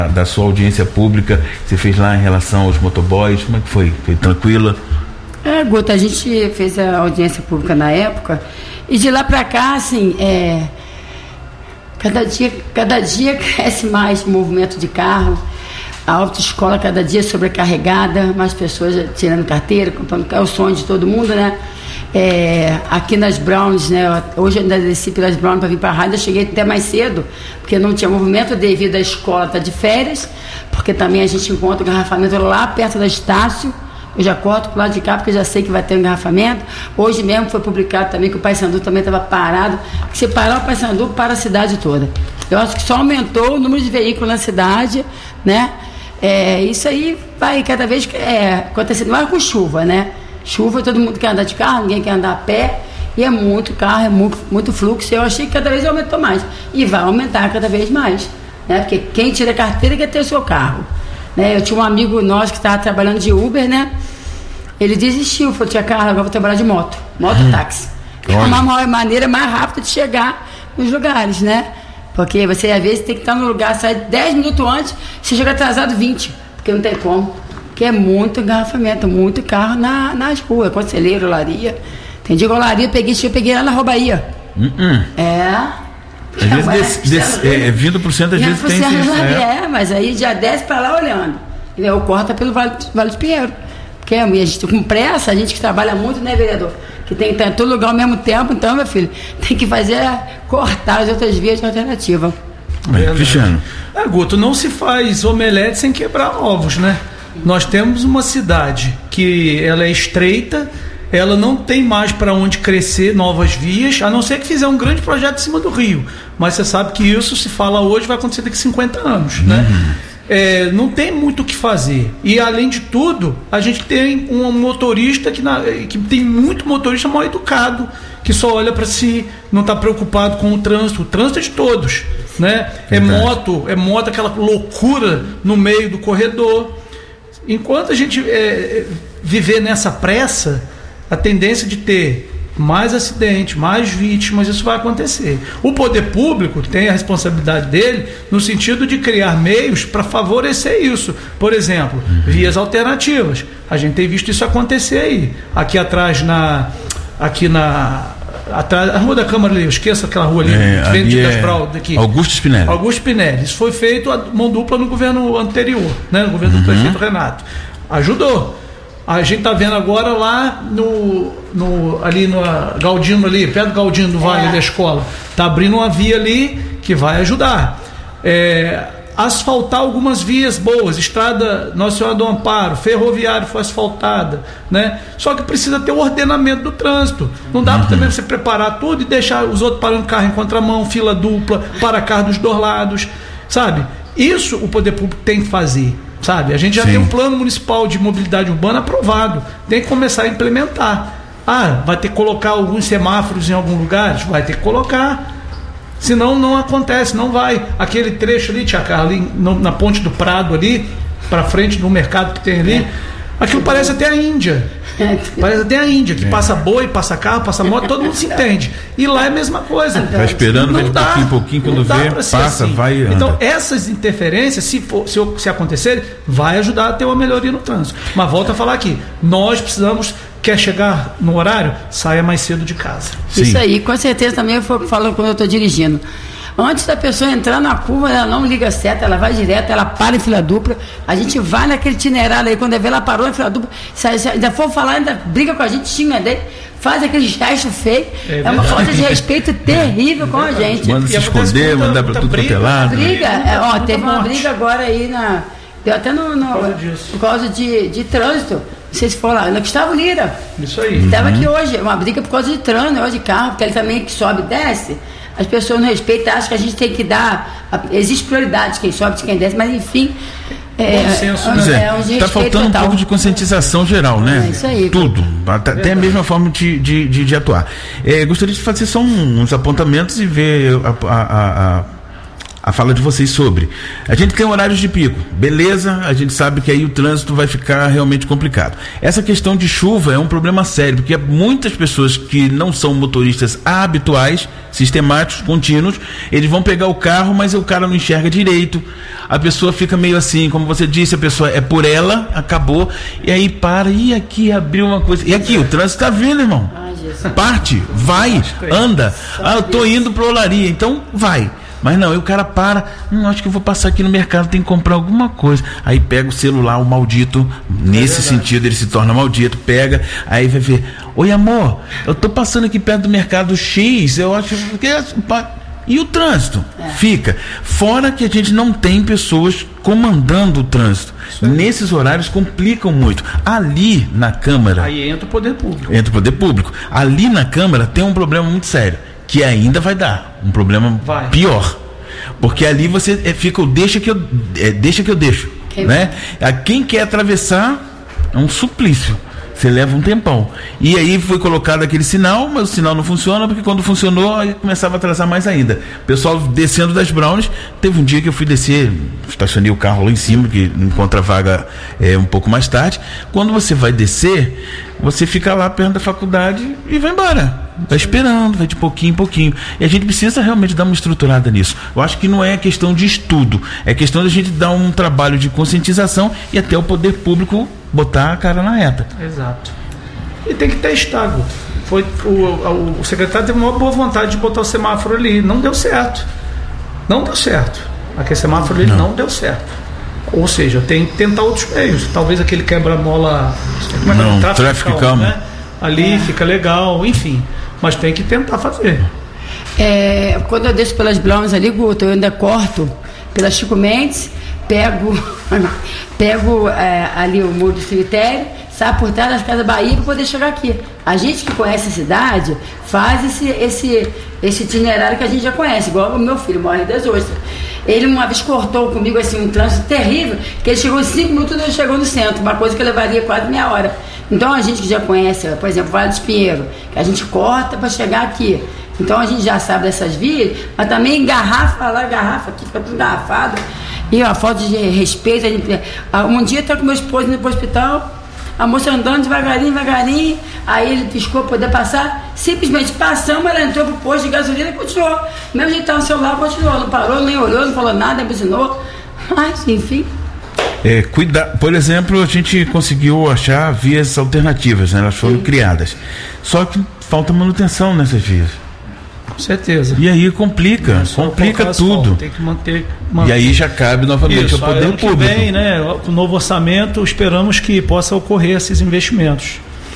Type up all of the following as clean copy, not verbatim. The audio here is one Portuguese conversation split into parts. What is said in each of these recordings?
da sua audiência pública que você fez lá em relação aos motoboys, como é que foi? Foi tranquila? Guto, a gente fez a audiência pública na época e de lá para cá, assim, cada dia cresce mais o movimento de carro, a autoescola cada dia sobrecarregada, mais pessoas tirando carteira, comprando carro, é o sonho de todo mundo, né? Aqui nas Browns, né? Hoje eu ainda desci pelas Browns para vir para a rádio, eu cheguei até mais cedo, porque não tinha movimento devido à escola estar de férias, porque também a gente encontra o engarrafamento lá perto da Estácio. Eu já corto pro lado de cá, porque eu já sei que vai ter um engarrafamento. Hoje mesmo foi publicado também que o Paissandu também estava parado, que se parar o Paissandu, para a cidade toda. Eu acho que só aumentou o número de veículos na cidade, né? Isso aí vai cada vez acontecendo, não é com chuva, né? Chuva, todo mundo quer andar de carro, ninguém quer andar a pé, e é muito carro, é muito fluxo. Eu achei que cada vez aumentou mais, e vai aumentar cada vez mais, né? Porque quem tira carteira quer ter o seu carro, né? Eu tinha um amigo nosso que estava trabalhando de Uber, né? Ele desistiu, falou: tia Carla, agora vou trabalhar de mototáxi. É uma maneira mais rápida de chegar nos lugares, né? Porque você às vezes tem que estar no lugar, sai 10 minutos antes, você chega atrasado 20, porque não tem como. Porque é muito engarrafamento, muito carro nas ruas, Conselheiro, Olaria. Tem dia que Olaria eu peguei lá na Roubaía. Às vezes, vindo pro centro, às vezes tem isso. Mas aí já desce pra lá olhando. Ou corta pelo Vale de Pinheiro. Porque a gente com pressa, a gente que trabalha muito, né, vereador? Que tem que estar em todo lugar ao mesmo tempo, então, meu filho, tem que cortar as outras vias de alternativa. Cristiano. Guto, não se faz omelete sem quebrar ovos, né? Nós temos uma cidade que ela é estreita, ela não tem mais para onde crescer novas vias, a não ser que fizer um grande projeto em cima do rio. Mas você sabe que isso, se fala hoje, vai acontecer daqui a 50 anos, né? Não tem muito o que fazer. E, além de tudo, a gente tem um motorista que tem muito motorista mal educado, que só olha para si, não está preocupado com o trânsito. O trânsito é de todos, né? É moto, aquela loucura no meio do corredor. Enquanto a gente viver nessa pressa, a tendência de ter mais acidente, mais vítimas, isso vai acontecer. O poder público tem a responsabilidade dele no sentido de criar meios para favorecer isso. Por exemplo, vias alternativas. A gente tem visto isso acontecer aí. Aqui atrás, atrás, a Rua da Câmara ali, eu esqueço aquela rua ali, frente das Brau, daqui. Augusto Spinelli. Isso foi feito a mão dupla no governo anterior, né? No governo do prefeito Renato. Ajudou. A gente está vendo agora lá ali no Galdino, ali, perto do Galdino do Vale da escola. Está abrindo uma via ali que vai ajudar. Asfaltar algumas vias boas, estrada Nossa Senhora do Amparo, ferroviário foi asfaltada, né? Só que precisa ter o ordenamento do trânsito. Não dá para também você preparar tudo e deixar os outros parando carro em contramão, fila dupla, para carro dos dois lados, sabe? Isso o poder público tem que fazer. Sabe? A gente já tem um plano municipal de mobilidade urbana aprovado. Tem que começar a implementar. Vai ter que colocar alguns semáforos em algum lugar? Vai ter que colocar. Senão não acontece, não vai. Aquele trecho ali, tia Carla, ali na ponte do Prado ali, para frente do mercado que tem ali, aquilo parece até a Índia. Parece até a Índia, que passa boi, passa carro, passa moto, todo mundo se entende. E lá é a mesma coisa. Vai esperando, vai de pouquinho em pouquinho, quando vê, passa, assim. Vai. Então, essas interferências, se acontecerem, vai ajudar a ter uma melhoria no trânsito. Mas volto a falar aqui, nós precisamos, quer chegar no horário, saia mais cedo de casa. Isso aí, com certeza também eu falo quando eu estou dirigindo. Antes da pessoa entrar na curva, ela não liga seta, ela vai direto, ela para em fila dupla. A gente vai naquele itinerário aí, quando ela parou em fila dupla, se ainda for falar, ainda briga com a gente, xinga dele, faz aquele gesto feio. É uma falta de respeito terrível com a gente. Manda se esconder, mandar para tudo quanto é lado. Briga, teve uma briga agora aí deu até por causa de trânsito. Não sei se for lá, na Gustavo Lira. Isso aí. Estava aqui hoje, uma briga por causa de trânsito, negócio de carro, porque ele também que sobe e desce. As pessoas não respeitam, acham que a gente tem que dar. Existe prioridade, quem sobe, quem desce, mas enfim. Está faltando total. Um pouco de conscientização geral, né? Isso aí. Tudo. Até a mesma forma de atuar. Gostaria de fazer só uns apontamentos e ver a fala de vocês sobre. A gente tem horários de pico, beleza, a gente sabe que aí o trânsito vai ficar realmente complicado. Essa questão de chuva é um problema sério, porque muitas pessoas que não são motoristas habituais, sistemáticos, contínuos, eles vão pegar o carro, mas o cara não enxerga direito, a pessoa fica meio assim, como você disse, a pessoa é por ela, acabou, e aí para, e aqui abriu uma coisa, e aqui, o trânsito tá vindo, irmão. Parte, vai, anda, eu tô indo pra Olaria, então vai. Mas não, aí o cara para, acho que eu vou passar aqui no mercado, tem que comprar alguma coisa. Aí pega o celular, o maldito, nesse sentido ele se torna maldito, pega, aí vai ver, oi amor, eu tô passando aqui perto do mercado X, eu acho que... E o trânsito? Fica. Fora que a gente não tem pessoas comandando o trânsito. Nesses horários complicam muito. Ali na Câmara... Aí entra o poder público. Entra o poder público. Ali na Câmara tem um problema muito sério, que ainda vai dar um problema pior, porque ali você fica o deixa que eu deixo, né? Quem quer atravessar é um suplício, você leva um tempão, e aí foi colocado aquele sinal, mas o sinal não funciona, porque quando funcionou aí começava a atrasar mais ainda. O pessoal descendo das Browns, teve um dia que eu fui descer, estacionei o carro lá em cima, que encontra vaga um pouco mais tarde. Quando você vai descer, você fica lá perto da faculdade e vai embora. Vai esperando, vai de pouquinho em pouquinho. E a gente precisa realmente dar uma estruturada nisso. Eu acho que não é questão de estudo, é questão de a gente dar um trabalho de conscientização e até o poder público botar a cara na reta. Exato. E tem que testar, Guto. O secretário teve uma boa vontade de botar o semáforo ali. Não deu certo. Aquele semáforo ali não deu certo. Ou seja, tem que tentar outros meios. Talvez aquele quebra-mola, tráfego calmo, né? Ali fica legal, enfim. Mas tem que tentar fazer. Quando eu desço pelas Browns ali, Guto, eu ainda corto pela Chico Mendes, pego ali o muro do cemitério, saio por trás das Casas Bahia para poder chegar aqui. A gente que conhece a cidade faz esse itinerário que a gente já conhece, igual o meu filho, Morre das Ostras. Ele uma vez cortou comigo assim um trânsito terrível, que ele chegou em 5 minutos e ele chegou no centro, uma coisa que levaria quase meia hora. Então a gente que já conhece, por exemplo, o Vale do Espinheiro, que a gente corta para chegar aqui. Então a gente já sabe dessas vias, mas também garrafa aqui, fica tudo engarrafado. E a falta de respeito. Um dia eu tô com meu esposo indo pro hospital, a moça andando devagarinho, aí ele piscou para poder passar, simplesmente passamos, ela entrou pro posto de gasolina e continuou. Mesmo jeito estava no celular, continuou, não parou, nem olhou, não falou nada, buzinou. Mas, enfim. Por exemplo, a gente conseguiu achar vias alternativas, né? Elas foram criadas. Só que falta manutenção nessas vias. Com certeza. E aí complica tudo. Tem que manter. E aí já cabe novamente ao poder público. Que vem, né, o novo orçamento, esperamos que possa ocorrer esses investimentos.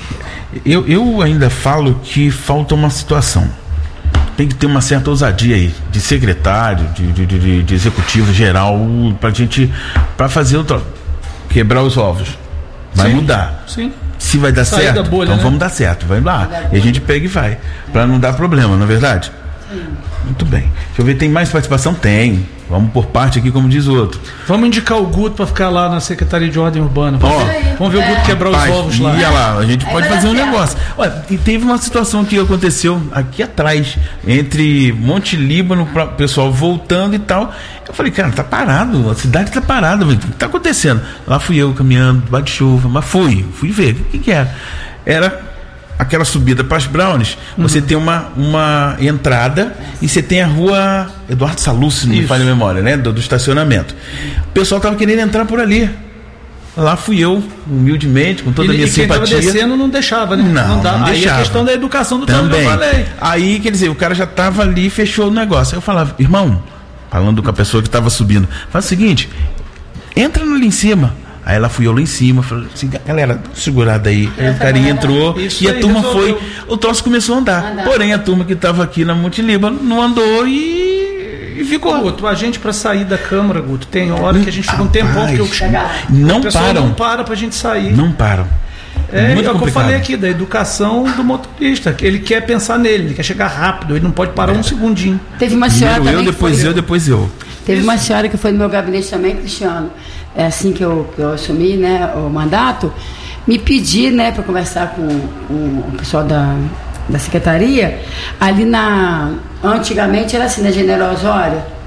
Eu ainda falo que falta uma situação. Tem que ter uma certa ousadia aí, de secretário, de executivo geral, para fazer quebrar os ovos. Vai mudar. Sim. Se vai dar certo, bolha, então né? Vamos dar certo, vai lá. E a gente pega e vai, para não dar problema, não é verdade? Sim. Muito bem. Deixa eu ver, tem mais participação? Tem. Vamos por parte aqui, como diz o outro. Vamos indicar o Guto para ficar lá na Secretaria de Ordem Urbana. Vamos ver o Guto quebrar os ovos lá. Ia lá, a gente pode fazer um negócio. Olha, e teve uma situação que aconteceu aqui atrás, entre Monte Líbano, o pessoal voltando e tal. Eu falei, cara, tá parado, a cidade tá parada, o que tá acontecendo? Lá fui eu caminhando, debaixo de chuva, mas fui ver o que era. Era aquela subida para as Browns, você tem uma entrada e você tem a rua Eduardo Salus, se não me falha a memória, né? Do estacionamento. O pessoal tava querendo entrar por ali. Lá fui eu, humildemente, com toda a minha simpatia. Quem tava descendo não deixava, né? Não deixava. Aí a questão da educação do também. Eu falei. Aí, quer dizer, o cara já tava ali e fechou o negócio. Aí eu falava, irmão, falando com a pessoa que tava subindo, faz o seguinte, entra ali em cima. Aí lá fui eu lá em cima, falei assim, galera, segurada aí. Aí o carinha entrou e a turma foi. O troço começou a andar. Porém, a turma que estava aqui na Monte Líbano não andou e ficou. Guto, a gente para sair da Câmara, Guto, tem hora que a gente fica um tempão, porque não para pra gente sair. Não param. É o que eu falei aqui, da educação do motorista, que ele quer pensar nele, ele quer chegar rápido, ele não pode parar um segundinho. Teve uma senhora também depois eu. Teve uma senhora que foi no meu gabinete também, Cristiano, assim que eu assumi, né, o mandato, me pedi, né, para conversar com o pessoal da secretaria, ali antigamente era assim, na General Osório,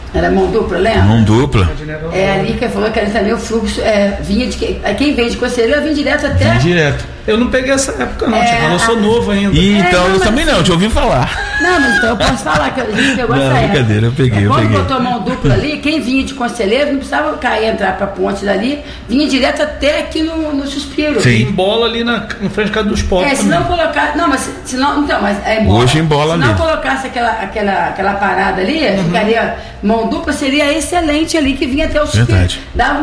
Era mão dupla, lembra? Mão dupla. É ali que falou que ali também o fluxo vinha de quem vem de Conselheiro vinha direto até. Vinha direto. Eu não peguei essa época, não, eu sou novo ainda. Então, eu também não, te ouvi falar. Não, mas então eu posso falar que a gente pegou essa época. Brincadeira, eu peguei. Quando botou mão dupla ali, quem vinha de Conselheiro não precisava cair, entrar pra ponte dali, vinha direto até aqui no Suspiro. Sim. Embola ali em frente da Casa dos Pobres. Se não colocar. Não, mas se não. Então, mas é embola. Hoje embola ali. Se não colocasse aquela parada ali, ficaria. Mão dupla seria excelente ali, que vinha até o Suspiro. Verdade. Dava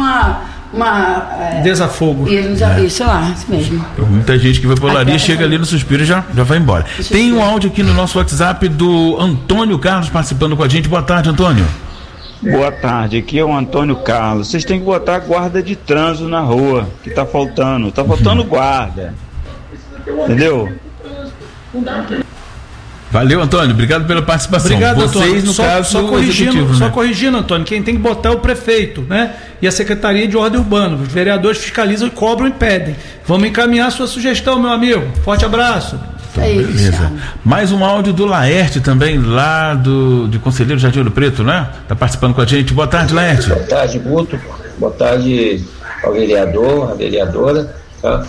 desafogo. Isso lá, isso mesmo. Muita gente que vai por Olaria chega ali no Suspiro e já vai embora. Tem um áudio aqui no nosso WhatsApp do Antônio Carlos participando com a gente. Boa tarde, Antônio. Boa tarde, aqui é o Antônio Carlos. Vocês têm que botar guarda de trânsito na rua, que tá faltando guarda. Entendeu? Valeu, Antônio, obrigado pela participação. Obrigado, Vocês, Antônio. no caso, Só corrigindo, Antônio, quem tem que botar é o prefeito, né? E a Secretaria de Ordem Urbana. Os vereadores fiscalizam, cobram e pedem. Vamos encaminhar a sua sugestão, meu amigo. Forte abraço. Então, beleza. Mais um áudio do Laerte também, lá de Conselheiro Jardim Ouro Preto, né? Tá participando com a gente. Boa tarde, Laerte. Boa tarde, Guto. Boa tarde ao vereador, à vereadora. Tá?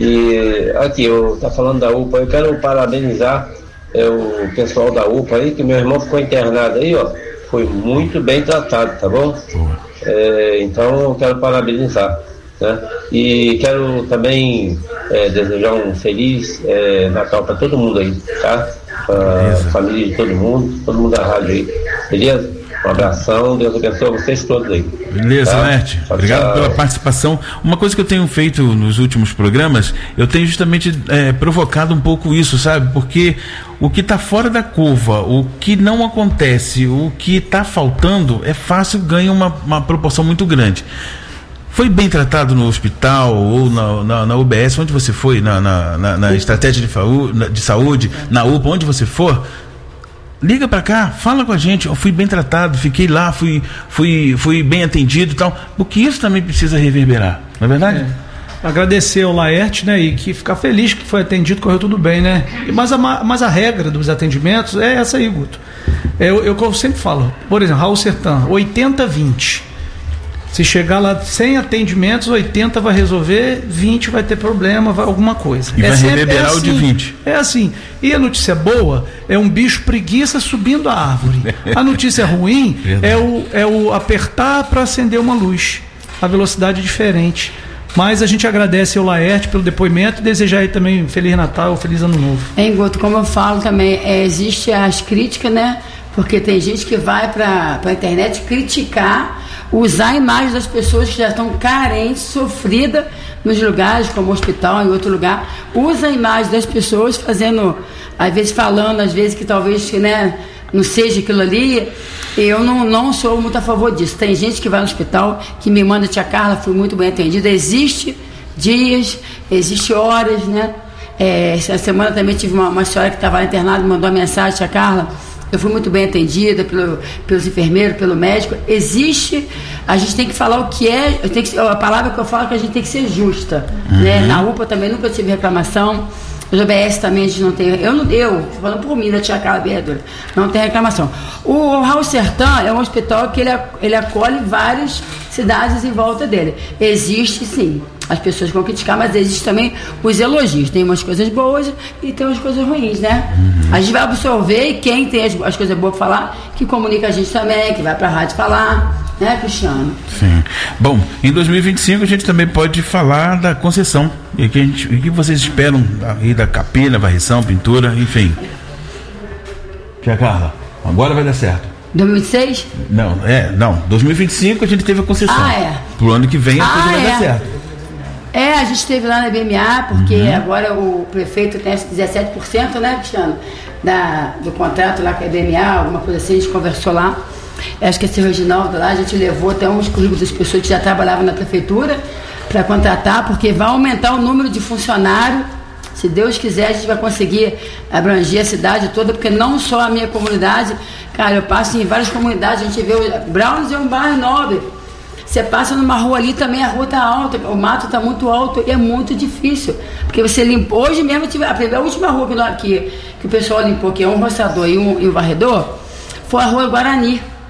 E aqui, eu tá falando da UPA, eu quero parabenizar o pessoal da UPA aí, que meu irmão ficou internado aí, ó. Foi muito bem tratado, tá bom? Então eu quero parabenizar, né? E quero também desejar um feliz Natal para todo mundo aí, tá? Para a família de todo mundo da rádio aí, beleza? Um abração, Deus abençoe vocês todos aí. Beleza, tá? Lerte, obrigado pela participação. Uma coisa que eu tenho feito nos últimos programas, eu tenho justamente provocado um pouco isso, sabe? Porque o que está fora da curva, o que não acontece, o que está faltando, é fácil, ganha uma proporção muito grande. Foi bem tratado no hospital ou na UBS, onde você foi, na estratégia de saúde, na UPA, onde você for? Liga pra cá, fala com a gente. Eu fui bem tratado, fiquei lá, fui bem atendido e tal, porque isso também precisa reverberar, não é verdade? Agradecer ao Laerte, né, e que ficar feliz que foi atendido, correu tudo bem, né? Mas a regra dos atendimentos é essa aí, Guto. Eu sempre falo, por exemplo, Raul Sertã, 80-20. Se chegar lá 100 atendimentos, 80 vai resolver, 20 vai ter problema, alguma coisa. E vai reverberar assim, o de 20. É assim. E a notícia boa é um bicho preguiça subindo a árvore. A notícia ruim é o apertar para acender uma luz. A velocidade é diferente. Mas a gente agradece ao Laerte pelo depoimento e desejar aí também um Feliz Natal, Feliz Ano Novo. Guto, como eu falo também, existe as críticas, né? Porque tem gente que vai para a internet criticar, usar a imagem das pessoas que já estão carentes, sofridas nos lugares, como hospital, em outro lugar. Usa a imagem das pessoas fazendo, às vezes falando, às vezes que talvez, né, não seja aquilo ali. Eu não sou muito a favor disso. Tem gente que vai no hospital, que me manda, tia Carla, fui muito bem atendida. Existe dias, existe horas, né? Essa semana também tive uma senhora que estava internada, mandou uma mensagem, tia Carla, eu fui muito bem atendida pelos enfermeiros, pelo médico. Existe, a gente tem que falar o que é, a palavra que eu falo é que a gente tem que ser justa, né? Na UPA também nunca tive reclamação. Os OBS também a gente não tem, eu falando por mim, da tia Carla vereadora, não tem reclamação. O Raul Sertã é um hospital que ele acolhe várias cidades em volta dele. Existe sim, as pessoas vão criticar, mas existe também os elogios. Tem umas coisas boas e tem umas coisas ruins, né? A gente vai absorver e quem tem as coisas boas para falar, que comunica a gente também, que vai pra rádio falar, né, Cristiano? Sim. Bom, em 2025 a gente também pode falar da concessão. E o que vocês esperam aí da capina, varrição, pintura, enfim. Tia Carla, agora vai dar certo. 2026? Não. 2025 a gente teve a concessão. Pro ano que vem a coisa vai dar certo. A gente esteve lá na BMA, porque agora o prefeito tem 17%, né, Cristiano? Do contrato lá com a BMA, alguma coisa assim, a gente conversou lá. Acho que esse Reginaldo lá, a gente levou até uns currículos das pessoas que já trabalhavam na prefeitura para contratar, porque vai aumentar o número de funcionários. Se Deus quiser, a gente vai conseguir abranger a cidade toda, porque não só a minha comunidade, cara, eu passo em várias comunidades, a gente vê, Browns é um bairro nobre. Você passa numa rua ali também, a rua está alta, o mato está muito alto e é muito difícil. Porque você limpou, hoje mesmo, a última rua que o pessoal limpou, que é um roçador e um varredor, foi a rua Guarani.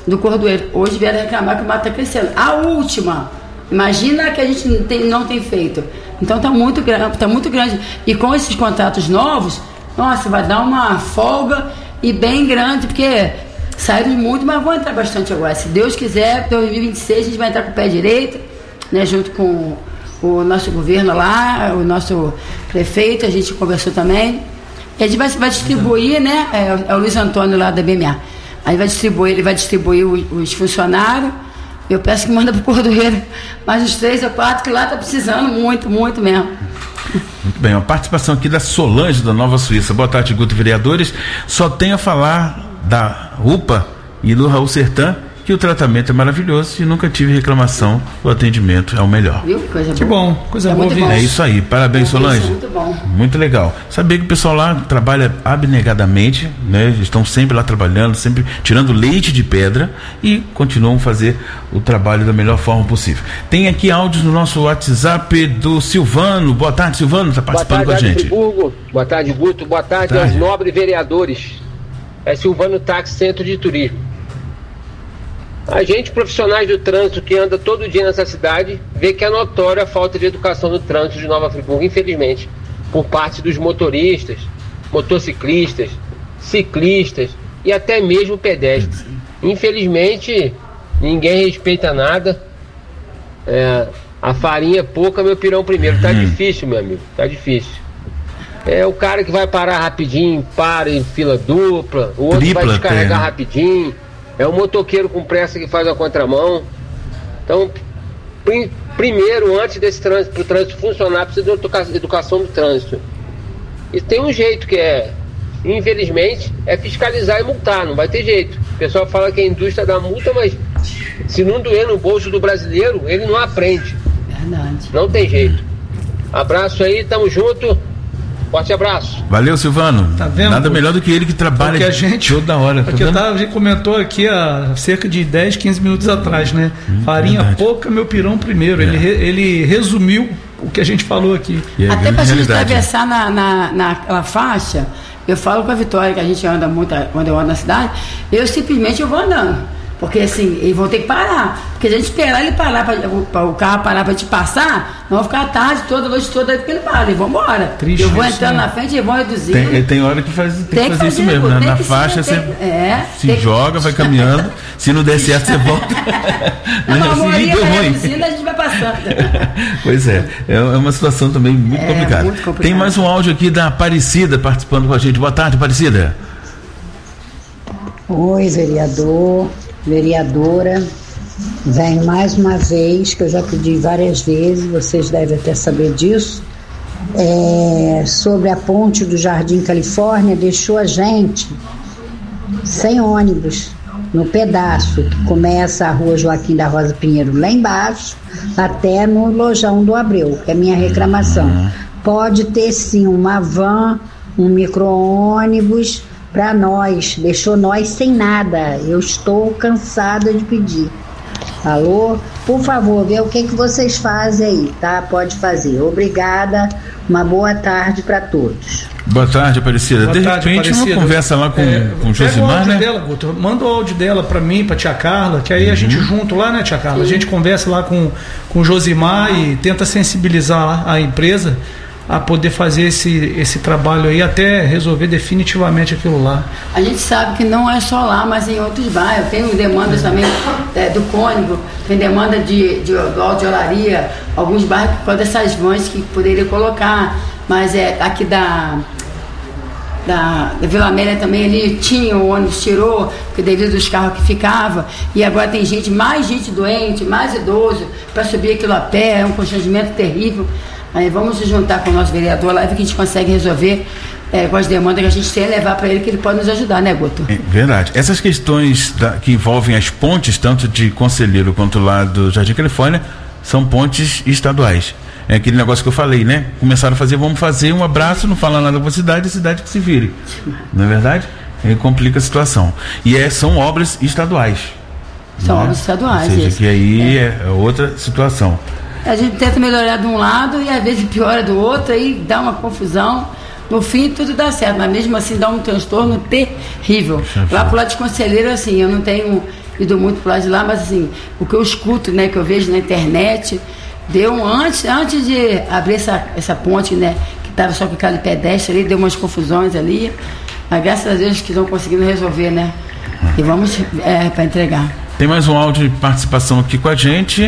do Cordoeiro. Hoje vieram reclamar que o mato está crescendo. A última, imagina que a gente não tem feito. Então está muito grande. E com esses contratos novos, nossa, vai dar uma folga e bem grande, porque saíram muito, mas vão entrar bastante agora. Se Deus quiser, 2026 a gente vai entrar com o pé direito, né, junto com o nosso governo lá, o nosso prefeito, a gente conversou também. E a gente vai distribuir, né? É o Luiz Antônio lá da BMA. Aí ele vai distribuir os funcionários. Eu peço que manda pro Cordoeiro mais uns 3 ou 4, que lá tá precisando muito, muito mesmo. Muito bem, a participação aqui da Solange, da Nova Suíça. Boa tarde, Guto, vereadores. Só tenho a falar da UPA e do Raul Sertã, que o tratamento é maravilhoso e nunca tive reclamação, o atendimento é o melhor. Viu? Coisa boa. Que bom, coisa boa. Bom. É isso aí, parabéns, Solange. Muito bom. Muito legal. Saber que o pessoal lá trabalha abnegadamente, né? Eles estão sempre lá trabalhando, sempre tirando leite de pedra e continuam a fazer o trabalho da melhor forma possível. Tem aqui áudios no nosso WhatsApp do Silvano. Boa tarde, Silvano, está participando com a gente. Friburgo. Boa tarde, Guto. Boa tarde aos nobres vereadores. É Silvano Táxi, Centro de Turismo. A gente, profissionais do trânsito que anda todo dia nessa cidade, vê que é notória a falta de educação no trânsito de Nova Friburgo, infelizmente, por parte dos motoristas, motociclistas, ciclistas e até mesmo pedestres. Infelizmente, ninguém respeita nada. A farinha é pouca, meu pirão primeiro. Tá difícil, meu amigo, tá difícil. É o cara que vai parar rapidinho, para em fila dupla, o outro vai descarregar rapidinho. É o motoqueiro com pressa que faz a contramão. Então, primeiro, antes desse trânsito, para o trânsito funcionar, precisa de educação do trânsito. E tem um jeito que infelizmente, é fiscalizar e multar, não vai ter jeito. O pessoal fala que a indústria dá multa, mas se não doer no bolso do brasileiro, ele não aprende. Verdade. Não tem jeito. Abraço aí, tamo junto. Forte abraço. Valeu, Silvano. Tá vendo? Nada melhor do que ele que trabalha toda hora. Porque a gente comentou aqui há cerca de 10, 15 minutos atrás, né? Farinha pouca, meu pirão primeiro. Ele resumiu o que a gente falou aqui. Até pra gente atravessar na faixa, eu falo com a Vitória, que a gente anda muito, quando eu ando na cidade, eu simplesmente vou andando. Porque assim, eles vão ter que parar. Porque se a gente esperar ele parar, o carro parar para te passar, nós vamos ficar a tarde toda, a noite toda aí, porque ele para, eles vão embora. Triste, eu vou entrando na frente e vão reduzindo. Tem hora que tem que fazer isso mesmo, né? Na faixa você se joga, vai caminhando. Se não der certo, você volta. Reduzindo, a gente vai passando. Pois é uma situação também muito complicada. Muito complicado. Tem mais um áudio aqui da Aparecida participando com a gente. Boa tarde, Aparecida. Oi, vereador, vereadora, venho mais uma vez, que eu já pedi várias vezes, vocês devem até saber disso, sobre a ponte do Jardim Califórnia, deixou a gente sem ônibus, no pedaço que começa a rua Joaquim da Rosa Pinheiro lá embaixo, até no Lojão do Abreu, que é a minha reclamação. Pode ter sim uma van, um micro-ônibus, para nós, deixou nós sem nada. Eu estou cansada de pedir. Alô? Por favor, vê o que vocês fazem aí, tá? Pode fazer. Obrigada, uma boa tarde para todos. Boa tarde, Aparecida. De repente, uma conversa lá com o Josimar, né? Dela, Guto, manda o áudio dela para mim, para tia Carla, que aí a gente junto lá, né, tia Carla? A gente conversa lá com o Josimar e tenta sensibilizar a empresa a poder fazer esse trabalho aí, até resolver definitivamente aquilo lá. A gente sabe que não é só lá, mas em outros bairros. Tem demandas também do Cônigo, tem demanda de Olaria, alguns bairros com dessas vans que poderia colocar, mas aqui da Vila Amélia também ali tinha, o ônibus tirou, porque devido aos carros que ficava, e agora tem mais gente doente, mais idoso, para subir aquilo a pé, é um constrangimento terrível. Aí vamos se juntar com o nosso vereador lá e ver que a gente consegue resolver com as demandas que a gente tem e levar para ele, que ele pode nos ajudar, né, Guto? Verdade. Essas questões que envolvem as pontes, tanto de Conselheiro quanto lá do Jardim Califórnia, são pontes estaduais. É aquele negócio que eu falei, né? Começaram a fazer, vamos fazer um abraço, não fala nada com a cidade que se vire. Não é verdade? Aí complica a situação. E são obras estaduais. São obras estaduais. Ou seja, que aí é outra situação. A gente tenta melhorar de um lado e às vezes piora do outro, aí dá uma confusão. No fim tudo dá certo, mas mesmo assim dá um transtorno terrível. Lá pro lado de Conselheiro, assim, eu não tenho ido muito pro lado de lá, mas assim, o que eu escuto, né, que eu vejo na internet, antes de abrir essa ponte, né, que estava só com aquele pedestre ali, deu umas confusões ali, mas graças a Deus que estão conseguindo resolver, né, e vamos para entregar. Tem mais um áudio de participação aqui com a gente.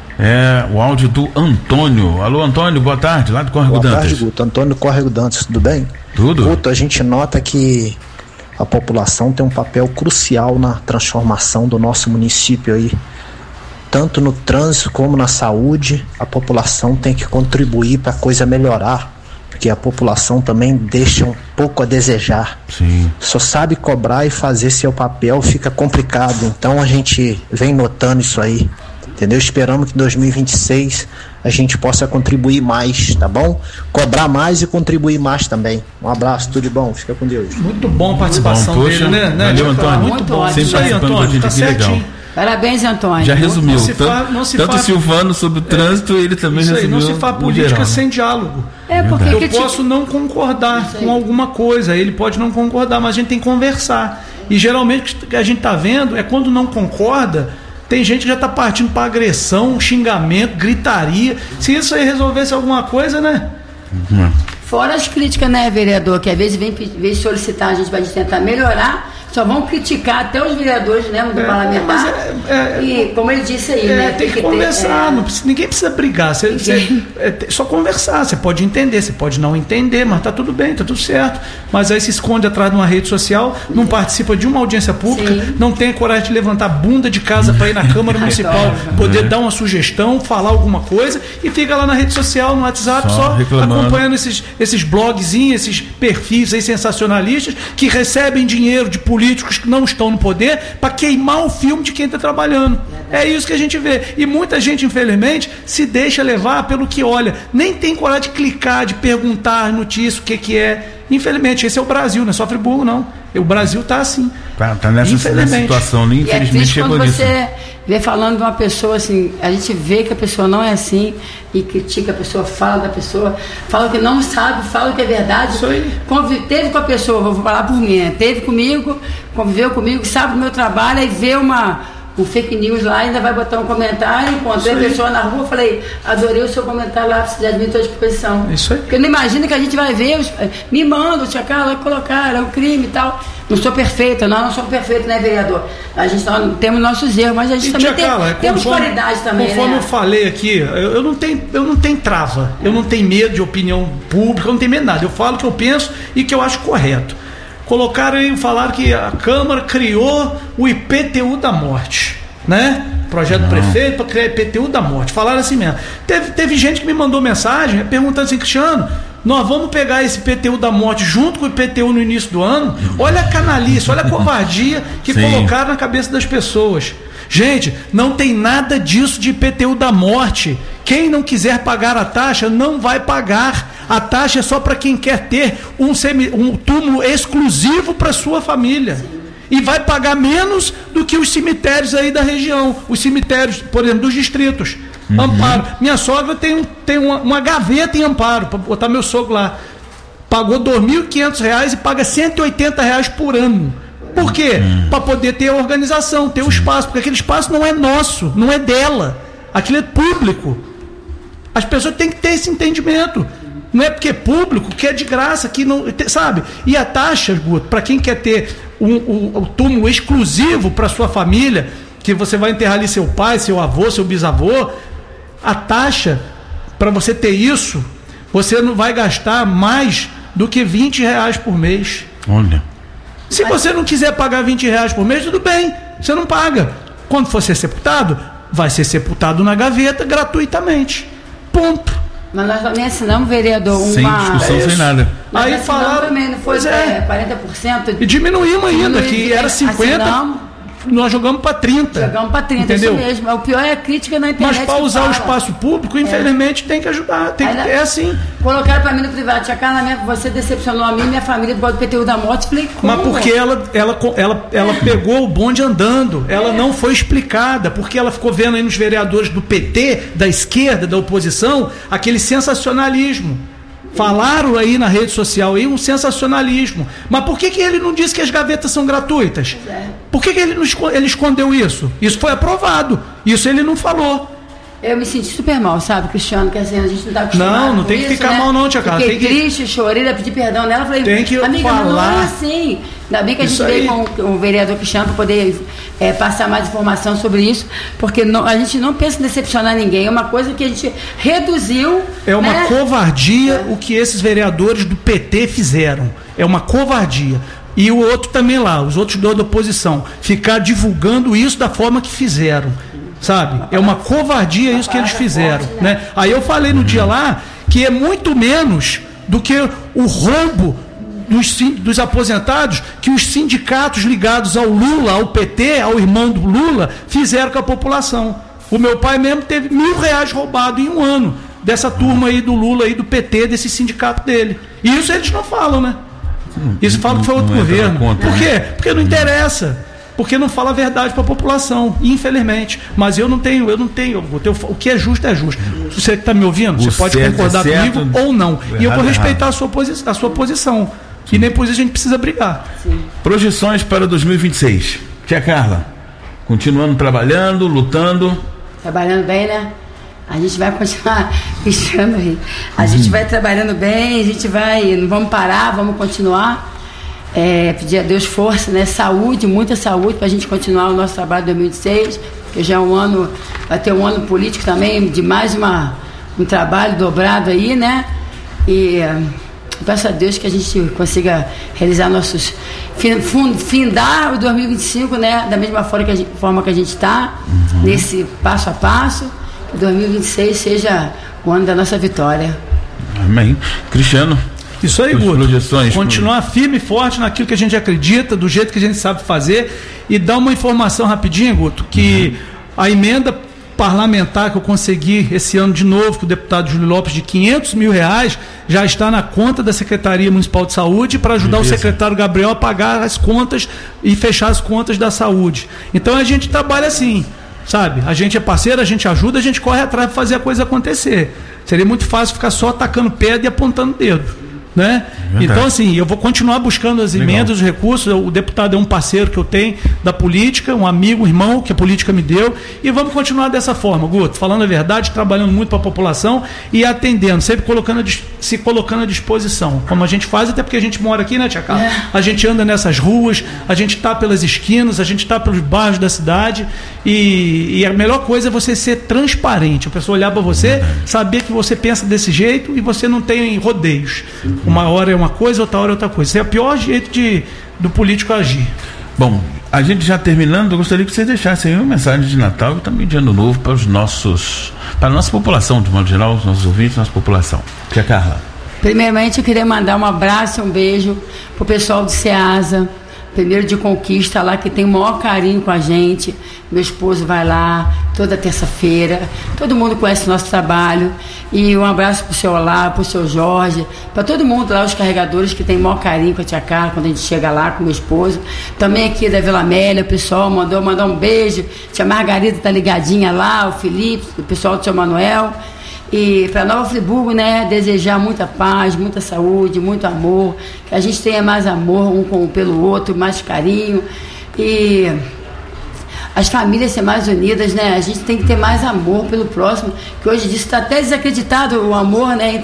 O áudio do Antônio. Alô, Antônio, boa tarde, lá do Córrego Dantas. Boa tarde, Guto. Antônio, Córrego Dantas, tudo bem? Tudo. Guto, a gente nota que a população tem um papel crucial na transformação do nosso município aí. Tanto no trânsito como na saúde, a população tem que contribuir para a coisa melhorar, porque a população também deixa um pouco a desejar. Sim. Só sabe cobrar e fazer seu papel, fica complicado. Então a gente vem notando isso aí. Entendeu? Esperamos que em 2026 a gente possa contribuir mais, tá bom? Cobrar mais e contribuir mais também. Um abraço, tudo de bom, fica com Deus. Muito bom a participação dele, né? Valeu, Antônio. Muito bom. Isso aí, Antônio, tá certinho. Parabéns, Antônio. Já resumiu. Tanto Silvano sobre o trânsito, ele também resumiu. Não se faz política geral, sem diálogo. Porque eu posso não concordar com alguma coisa, ele pode não concordar, mas a gente tem que conversar. E geralmente o que a gente está vendo é quando não concorda. Tem gente que já está partindo para agressão, xingamento, gritaria. Se isso aí resolvesse alguma coisa, né? Fora as críticas, né, vereador? Que às vezes vem solicitar a gente para tentar melhorar, só vão criticar até os vereadores, né, do parlamentar. E como ele disse aí, né? Tem que conversar, ninguém precisa brigar. É só conversar, você pode entender, você pode não entender, mas tá tudo bem, tá tudo certo. Mas aí se esconde atrás de uma rede social, não participa de uma audiência pública, não tem a coragem de levantar a bunda de casa para ir na Câmara Municipal, poder dar uma sugestão, falar alguma coisa, e fica lá na rede social, no WhatsApp, só acompanhando esses blogzinhos, esses perfis aí sensacionalistas que recebem dinheiro de políticos que não estão no poder para queimar o filme de quem está trabalhando. É isso que a gente vê. E muita gente, infelizmente, se deixa levar pelo que olha. Nem tem coragem de clicar, de perguntar notícia, o que é. Infelizmente, esse é o Brasil, não é só Friburgo, não. O Brasil está assim. Tá nessa situação, né? Infelizmente, e é quando você vê falando de uma pessoa assim, a gente vê que a pessoa não é assim e critica a pessoa, fala da pessoa, fala que não sabe, fala que é verdade. Isso aí. Teve com a pessoa, vou falar por mim, né? Teve comigo, conviveu comigo, sabe do meu trabalho, aí vê um fake news lá, ainda vai botar um comentário, encontrei a pessoa na rua, falei, adorei o seu comentário lá, precisa de admitir a disposição. Isso aí. Porque não imagina que a gente vai ver, me manda, tia Carla, colocar, é um crime e tal. Não sou perfeita, nós não somos perfeitos, né, vereador? A gente temos nossos erros, mas a gente também temos qualidade também, conforme né? eu falei aqui, eu não tenho trava, eu não tenho medo de opinião pública, eu não tenho medo de nada, eu falo o que eu penso e que eu acho correto. Falaram que a Câmara criou o IPTU da morte, né? Projeto do prefeito para criar IPTU da morte. Falaram assim mesmo. Teve gente que me mandou mensagem perguntando assim, Cristiano, nós vamos pegar esse IPTU da morte junto com o IPTU no início do ano? Olha a canalice, olha a covardia que colocaram na cabeça das pessoas. Gente, não tem nada disso de IPTU da morte. Quem não quiser pagar a taxa não vai pagar. A taxa é só para quem quer ter um túmulo exclusivo para sua família. E vai pagar menos do que os cemitérios aí da região. Os cemitérios, por exemplo, dos distritos. Amparo. Minha sogra tem uma gaveta em Amparo, para botar meu sogro lá. Pagou R$ 2.500 e paga R$ 180 por ano. Por quê? Para poder ter a organização, ter o espaço. Porque aquele espaço não é nosso, não é dela. Aquilo é público. As pessoas têm que ter esse entendimento. Não é porque é público que é de graça, que não, sabe? E a taxa, Guto, para quem quer ter um túmulo exclusivo para sua família, que você vai enterrar ali seu pai, seu avô, seu bisavô, a taxa, para você ter isso, você não vai gastar mais do que R$20 por mês. Olha. Se você não quiser pagar R$20 por mês, tudo bem, você não paga. Quando for ser sepultado, vai ser sepultado na gaveta gratuitamente. Ponto. Mas nós também assinamos, vereador, sem discussão, sem nada. Aí falaram também, não foi 40%. E diminuímos ainda, que era 50%. Nós jogamos para 30%. Jogamos para 30%, entendeu? Isso mesmo. O pior é a crítica na internet. Mas para usar o espaço público, infelizmente, tem que ajudar. É assim. Colocaram para mim no privado. Tia Carla, você decepcionou a mim e minha família por causa do IPTU da morte. Falei, como? Mas porque ela pegou o bonde andando. Ela não foi explicada. Porque ela ficou vendo aí nos vereadores do PT, da esquerda, da oposição, aquele sensacionalismo. Falaram aí na rede social aí um sensacionalismo. Mas por que ele não disse que as gavetas são gratuitas? Por que ele escondeu isso? Isso foi aprovado. Isso ele não falou. Eu me senti super mal, sabe, Cristiano? Que assim, a gente não está acostumado. Não tem que ficar mal não, tia Carla. Fiquei triste, chorei, pedir perdão nela. Falei, tem que amiga, falar. Não é assim. Ainda bem que a gente veio com o vereador Cristiano para poder passar mais informação sobre isso, porque a gente não pensa em decepcionar ninguém. É uma coisa que a gente reduziu. É uma covardia o que esses vereadores do PT fizeram. É uma covardia. E o outro também lá, os outros dois da oposição, ficar divulgando isso da forma que fizeram. Sabe? É uma covardia isso que eles fizeram, né? Aí eu falei no dia lá que é muito menos do que o rombo dos aposentados que os sindicatos ligados ao Lula, ao PT, ao irmão do Lula, fizeram com a população. O meu pai mesmo teve R$1.000 roubado em um ano dessa turma aí do Lula e do PT, desse sindicato dele. E isso eles não falam, né? Isso falam que foi outro governo. Por quê? Porque não interessa. Porque não fala a verdade para a população, infelizmente. Mas eu não tenho. O que é justo é justo. Você que está me ouvindo, você pode concordar comigo ou não. E eu vou respeitar a sua posição. E nem por isso a gente precisa brigar. Sim. Projeções para 2026. Tia Carla, continuando trabalhando, lutando. Trabalhando bem, né? A gente vai continuar pichando aí. A gente vai trabalhando bem, a gente vai. Não vamos parar, vamos continuar. Pedir a Deus força, né? Saúde, muita saúde para a gente continuar o nosso trabalho de 2026, que já é um ano, vai ter um ano político também, de mais um trabalho dobrado aí, né? E peço a Deus que a gente consiga realizar nossos findar o 2025, né? Da mesma forma que a gente está, nesse passo a passo, que 2026 seja o ano da nossa vitória. Amém. Cristiano. Isso aí, Guto. Continuar firme e forte naquilo que a gente acredita, do jeito que a gente sabe fazer, e dar uma informação rapidinho, Guto, que a emenda parlamentar que eu consegui esse ano de novo com o deputado Júlio Lopes de R$500 mil já está na conta da Secretaria Municipal de Saúde para ajudar o secretário Gabriel a pagar as contas e fechar as contas da saúde. Então a gente trabalha assim, sabe? A gente é parceiro, a gente ajuda, a gente corre atrás para fazer a coisa acontecer. Seria muito fácil ficar só atacando pedra e apontando dedo. Né? Então, assim, eu vou continuar buscando as emendas, os recursos. O deputado é um parceiro que eu tenho da política, um amigo, um irmão que a política me deu, e vamos continuar dessa forma, Guto, falando a verdade, trabalhando muito para a população e atendendo, sempre se colocando à disposição, como a gente faz, até porque a gente mora aqui, né, tia Carla? A gente anda nessas ruas, a gente está pelas esquinas, a gente está pelos bairros da cidade, e a melhor coisa é você ser transparente, a pessoa olhar para você, saber que você pensa desse jeito e você não tem rodeios. Uma hora é uma coisa, outra hora é outra coisa. Esse é o pior jeito do político agir. Bom, a gente já terminando, eu gostaria que você deixasse aí uma mensagem de Natal e também de Ano Novo para a nossa população, de modo geral, os nossos ouvintes, nossa população. Tia Carla. Primeiramente, eu queria mandar um abraço e um beijo pro pessoal do SEASA, primeiro de Conquista, lá que tem o maior carinho com a gente. Meu esposo vai lá toda terça-feira, todo mundo conhece o nosso trabalho, e um abraço pro seu Olá, pro seu Jorge, para todo mundo lá, os carregadores que tem o maior carinho com a tia Carla quando a gente chega lá com meu esposo. Também aqui da Vila Amélia, o pessoal mandar um beijo, tia Margarida tá ligadinha lá, o Felipe, o pessoal do seu Manuel. E para Nova Friburgo, né, desejar muita paz, muita saúde, muito amor, que a gente tenha mais amor um pelo outro, mais carinho, e as famílias ser mais unidas, né? A gente tem que ter mais amor pelo próximo, que hoje disso está até desacreditado o amor, né,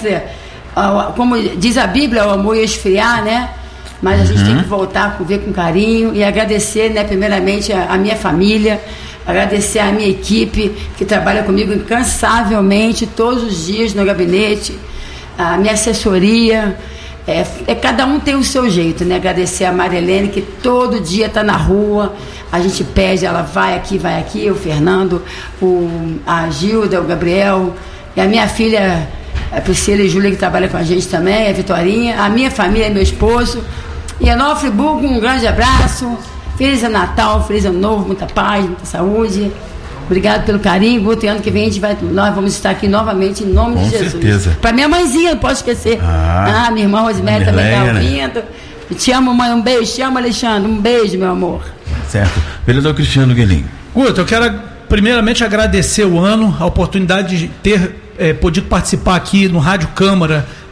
como diz a Bíblia, o amor ia esfriar, né? Mas a gente tem que voltar a conviver com carinho e agradecer, né, primeiramente a minha família, agradecer a minha equipe que trabalha comigo incansavelmente todos os dias no gabinete, a minha assessoria, cada um tem o seu jeito, né? Agradecer a Marilene, que todo dia está na rua, a gente pede, ela vai aqui, o Fernando, a Gilda, o Gabriel, e a minha filha, a Priscila e a Júlia, que trabalha com a gente também, a Vitorinha, a minha família, meu esposo, e a Nova Friburgo, um grande abraço. Feliz Natal, feliz Ano Novo, muita paz, muita saúde. Obrigado pelo carinho, Guto. E ano que vem nós vamos estar aqui novamente em nome de Jesus. Com certeza. Para minha mãezinha, não pode esquecer. Minha irmã Rosemary também está ouvindo. Te amo, mãe, um beijo. Te amo, Alexandre, um beijo, meu amor. Certo. Vereador Cristiano Guelim. Guto, eu quero primeiramente agradecer o ano, a oportunidade de ter podido participar aqui no Rádio Câmara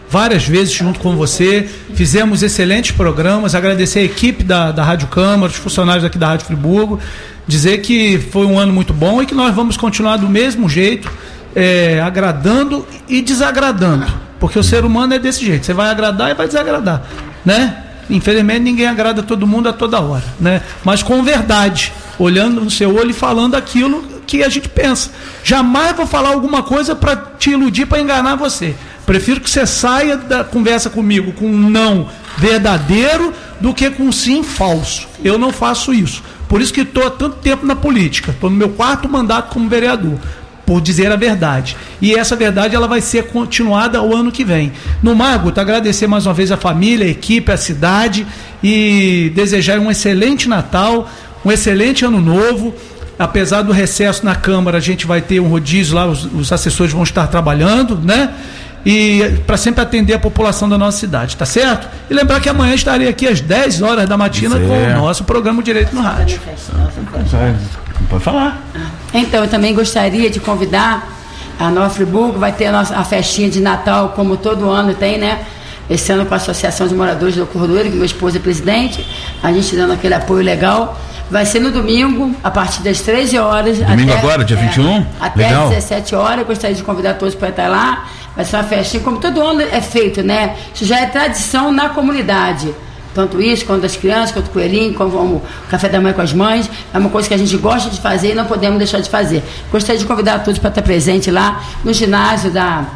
várias vezes junto com você, fizemos excelentes programas, agradecer a equipe da Rádio Câmara, os funcionários aqui da Rádio Friburgo, dizer que foi um ano muito bom e que nós vamos continuar do mesmo jeito, agradando e desagradando, porque o ser humano é desse jeito, você vai agradar e vai desagradar, né? Infelizmente ninguém agrada todo mundo a toda hora, né? Mas com verdade, olhando no seu olho e falando aquilo que a gente pensa. Jamais vou falar alguma coisa para te iludir, para enganar você. Prefiro que você saia da conversa comigo com um não verdadeiro do que com um sim falso. Eu não faço isso. Por isso que estou há tanto tempo na política. Estou no meu 4º mandato como vereador, por dizer a verdade. E essa verdade ela vai ser continuada ao ano que vem. No Margot, agradecer mais uma vez a família, a equipe, a cidade e desejar um excelente Natal, um excelente Ano Novo. Apesar do recesso na Câmara, a gente vai ter um rodízio lá, os assessores vão estar trabalhando, né? E para sempre atender a população da nossa cidade, tá certo? E lembrar que amanhã estarei aqui às 10 horas da matina com o nosso programa Direito no Rádio. Pode falar. Então, eu também gostaria de convidar a Nova Friburgo, vai ter a festinha de Natal, como todo ano tem, né? Esse ano com a Associação de Moradores do Cordoeiro, que meu esposo é presidente, a gente dando aquele apoio legal. Vai ser no domingo, a partir das 13 horas. Domingo até, agora, dia 21? Até legal. Às 17 horas, eu gostaria de convidar todos para estar lá. Vai ser uma festinha, como todo ano é feito, né? Isso já é tradição na comunidade. Tanto isso, quanto as crianças, quanto o coelhinho, como o café da manhã com as mães. É uma coisa que a gente gosta de fazer e não podemos deixar de fazer. Gostaria de convidar todos para estar presente lá no ginásio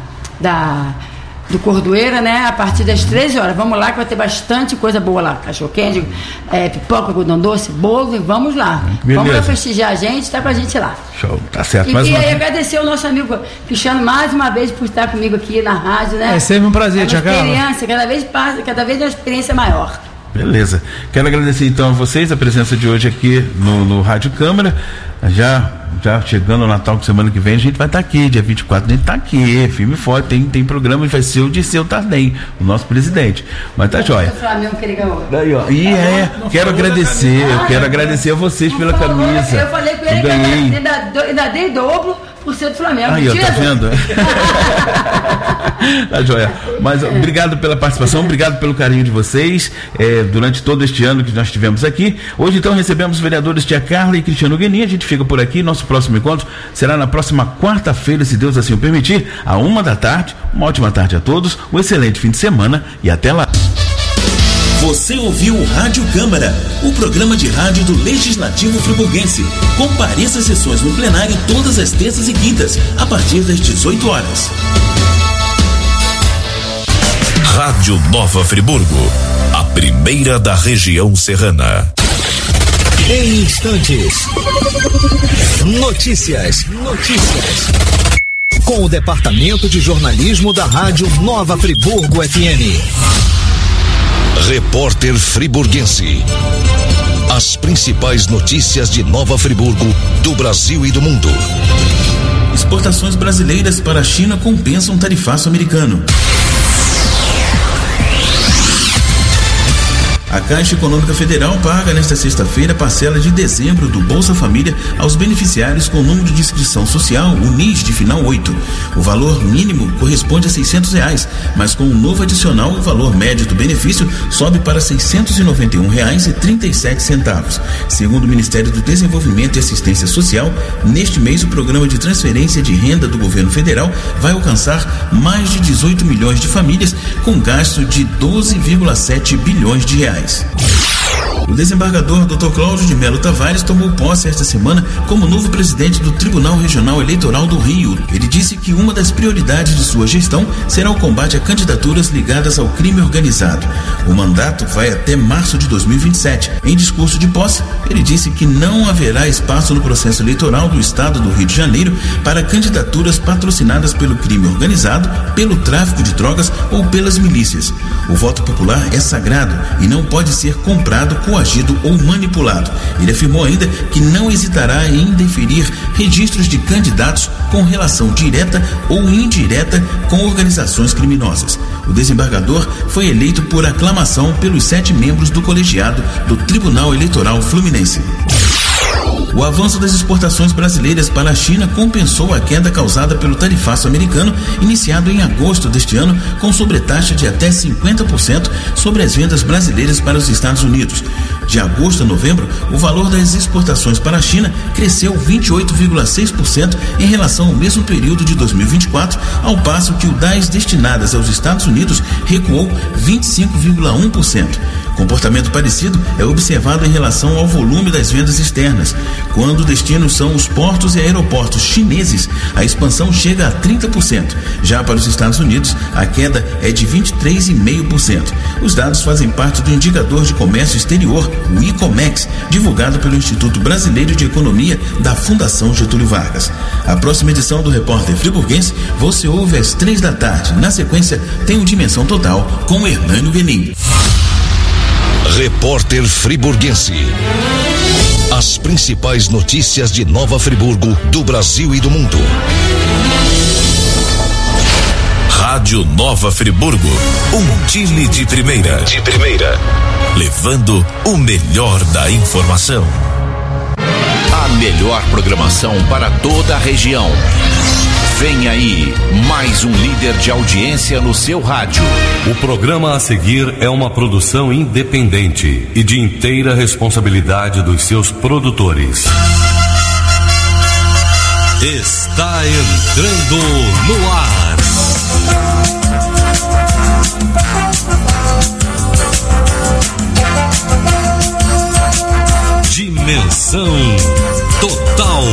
do Cordoeira, né? A partir das 13 horas. Vamos lá que vai ter bastante coisa boa lá. Cachorro-quente, pipoca, algodão doce, bolo, e vamos lá. Beleza. Vamos lá prestigiar a gente, tá com a gente lá. Show, tá certo. E agradecer ao nosso amigo Cristiano mais uma vez por estar comigo aqui na rádio, né? É sempre um prazer, Tia Carla. Experiência, cada vez é uma experiência maior. Beleza. Quero agradecer então a vocês a presença de hoje aqui no Rádio Câmara. Já chegando o Natal, que semana que vem a gente vai estar aqui, dia 24 a gente está aqui, firme e forte, tem programa, vai ser o Dirceu Tardem, o nosso presidente, mas tá jóia. Quero agradecer a vocês pela camisa. Eu falei com ele que ainda dei dobro por ser do Flamengo. Aí, ó, tá vendo? Tá jóia. Mas obrigado pela participação, obrigado pelo carinho de vocês durante todo este ano que nós tivemos aqui. Hoje então recebemos os vereadores Tia Carla e Cristiano Guenin. A gente fica por aqui, nosso próximo encontro será na próxima quarta-feira, se Deus assim o permitir, à 13h. Uma ótima tarde a todos, um excelente fim de semana e até lá. Você ouviu o Rádio Câmara, o programa de rádio do Legislativo Friburguense. Compareça às sessões no plenário todas as terças e quintas, a partir das 18 horas. Rádio Nova Friburgo, a primeira da região serrana. Em instantes, notícias. Com o Departamento de Jornalismo da Rádio Nova Friburgo FM. Repórter Friburguense. As principais notícias de Nova Friburgo, do Brasil e do mundo. Exportações brasileiras para a China compensam tarifaço americano. A Caixa Econômica Federal paga nesta sexta-feira parcela de dezembro do Bolsa Família aos beneficiários com número de inscrição social, o NIS de final 8. O valor mínimo corresponde a R$600, mas com o novo adicional, o valor médio do benefício sobe para R$691,37. Segundo o Ministério do Desenvolvimento e Assistência Social, neste mês o programa de transferência de renda do governo federal vai alcançar mais de 18 milhões de famílias, com gasto de R$12,7 bilhões. O desembargador Dr. Cláudio de Melo Tavares tomou posse esta semana como novo presidente do Tribunal Regional Eleitoral do Rio. Ele disse que uma das prioridades de sua gestão será o combate a candidaturas ligadas ao crime organizado. O mandato vai até março de 2027. Em discurso de posse, ele disse que não haverá espaço no processo eleitoral do estado do Rio de Janeiro para candidaturas patrocinadas pelo crime organizado, pelo tráfico de drogas ou pelas milícias. O voto popular é sagrado e não pode ser comprado, coagido ou manipulado. Ele afirmou ainda que não hesitará em indeferir registros de candidatos com relação direta ou indireta com organizações criminosas. O desembargador foi eleito por aclamação pelos 7 membros do colegiado do Tribunal Eleitoral Fluminense. O avanço das exportações brasileiras para a China compensou a queda causada pelo tarifaço americano, iniciado em agosto deste ano, com sobretaxa de até 50% sobre as vendas brasileiras para os Estados Unidos. De agosto a novembro, o valor das exportações para a China cresceu 28,6% em relação ao mesmo período de 2024, ao passo que o das destinadas aos Estados Unidos recuou 25,1%. Comportamento parecido é observado em relação ao volume das vendas externas. Quando o destino são os portos e aeroportos chineses, a expansão chega a 30%. Já para os Estados Unidos, a queda é de 23,5%. Os dados fazem parte do indicador de comércio exterior, o ICOMEX, divulgado pelo Instituto Brasileiro de Economia da Fundação Getúlio Vargas. A próxima edição do Repórter Friburguense você ouve às 15h. Na sequência, tem o Dimensão Total com Hernânio Benim. Repórter Friburguense. As principais notícias de Nova Friburgo, do Brasil e do mundo. Rádio Nova Friburgo, um time de primeira. Levando o melhor da informação. A melhor programação para toda a região. Vem aí, mais um líder de audiência no seu rádio. O programa a seguir é uma produção independente e de inteira responsabilidade dos seus produtores. Está entrando no ar. Dimensão Total.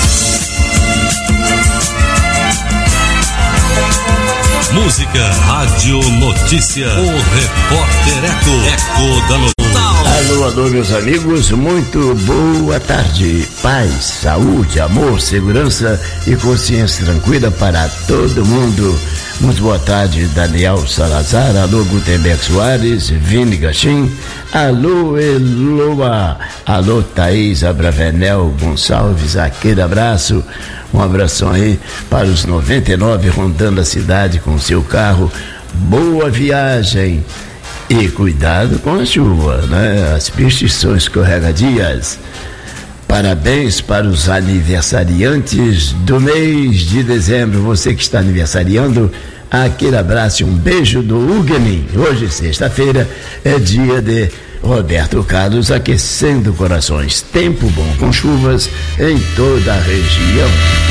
Música, rádio, notícia, o repórter Eco da Notícia. Alô, meus amigos, muito boa tarde. Paz, saúde, amor, segurança e consciência tranquila para todo mundo. Muito boa tarde, Daniel Salazar. Alô, Gutenberg Soares, Vini Gachim. Alô, Eloa. Alô, Thaís Abravenel Gonçalves. Aquele abraço. Um abração aí para os 99 rondando a cidade com seu carro. Boa viagem e cuidado com a chuva, né? As pistas são escorregadias. Parabéns para os aniversariantes do mês de dezembro. Você que está aniversariando, aquele abraço e um beijo do Huguenin. Hoje, sexta-feira, é dia de Roberto Carlos aquecendo corações. Tempo bom com chuvas em toda a região.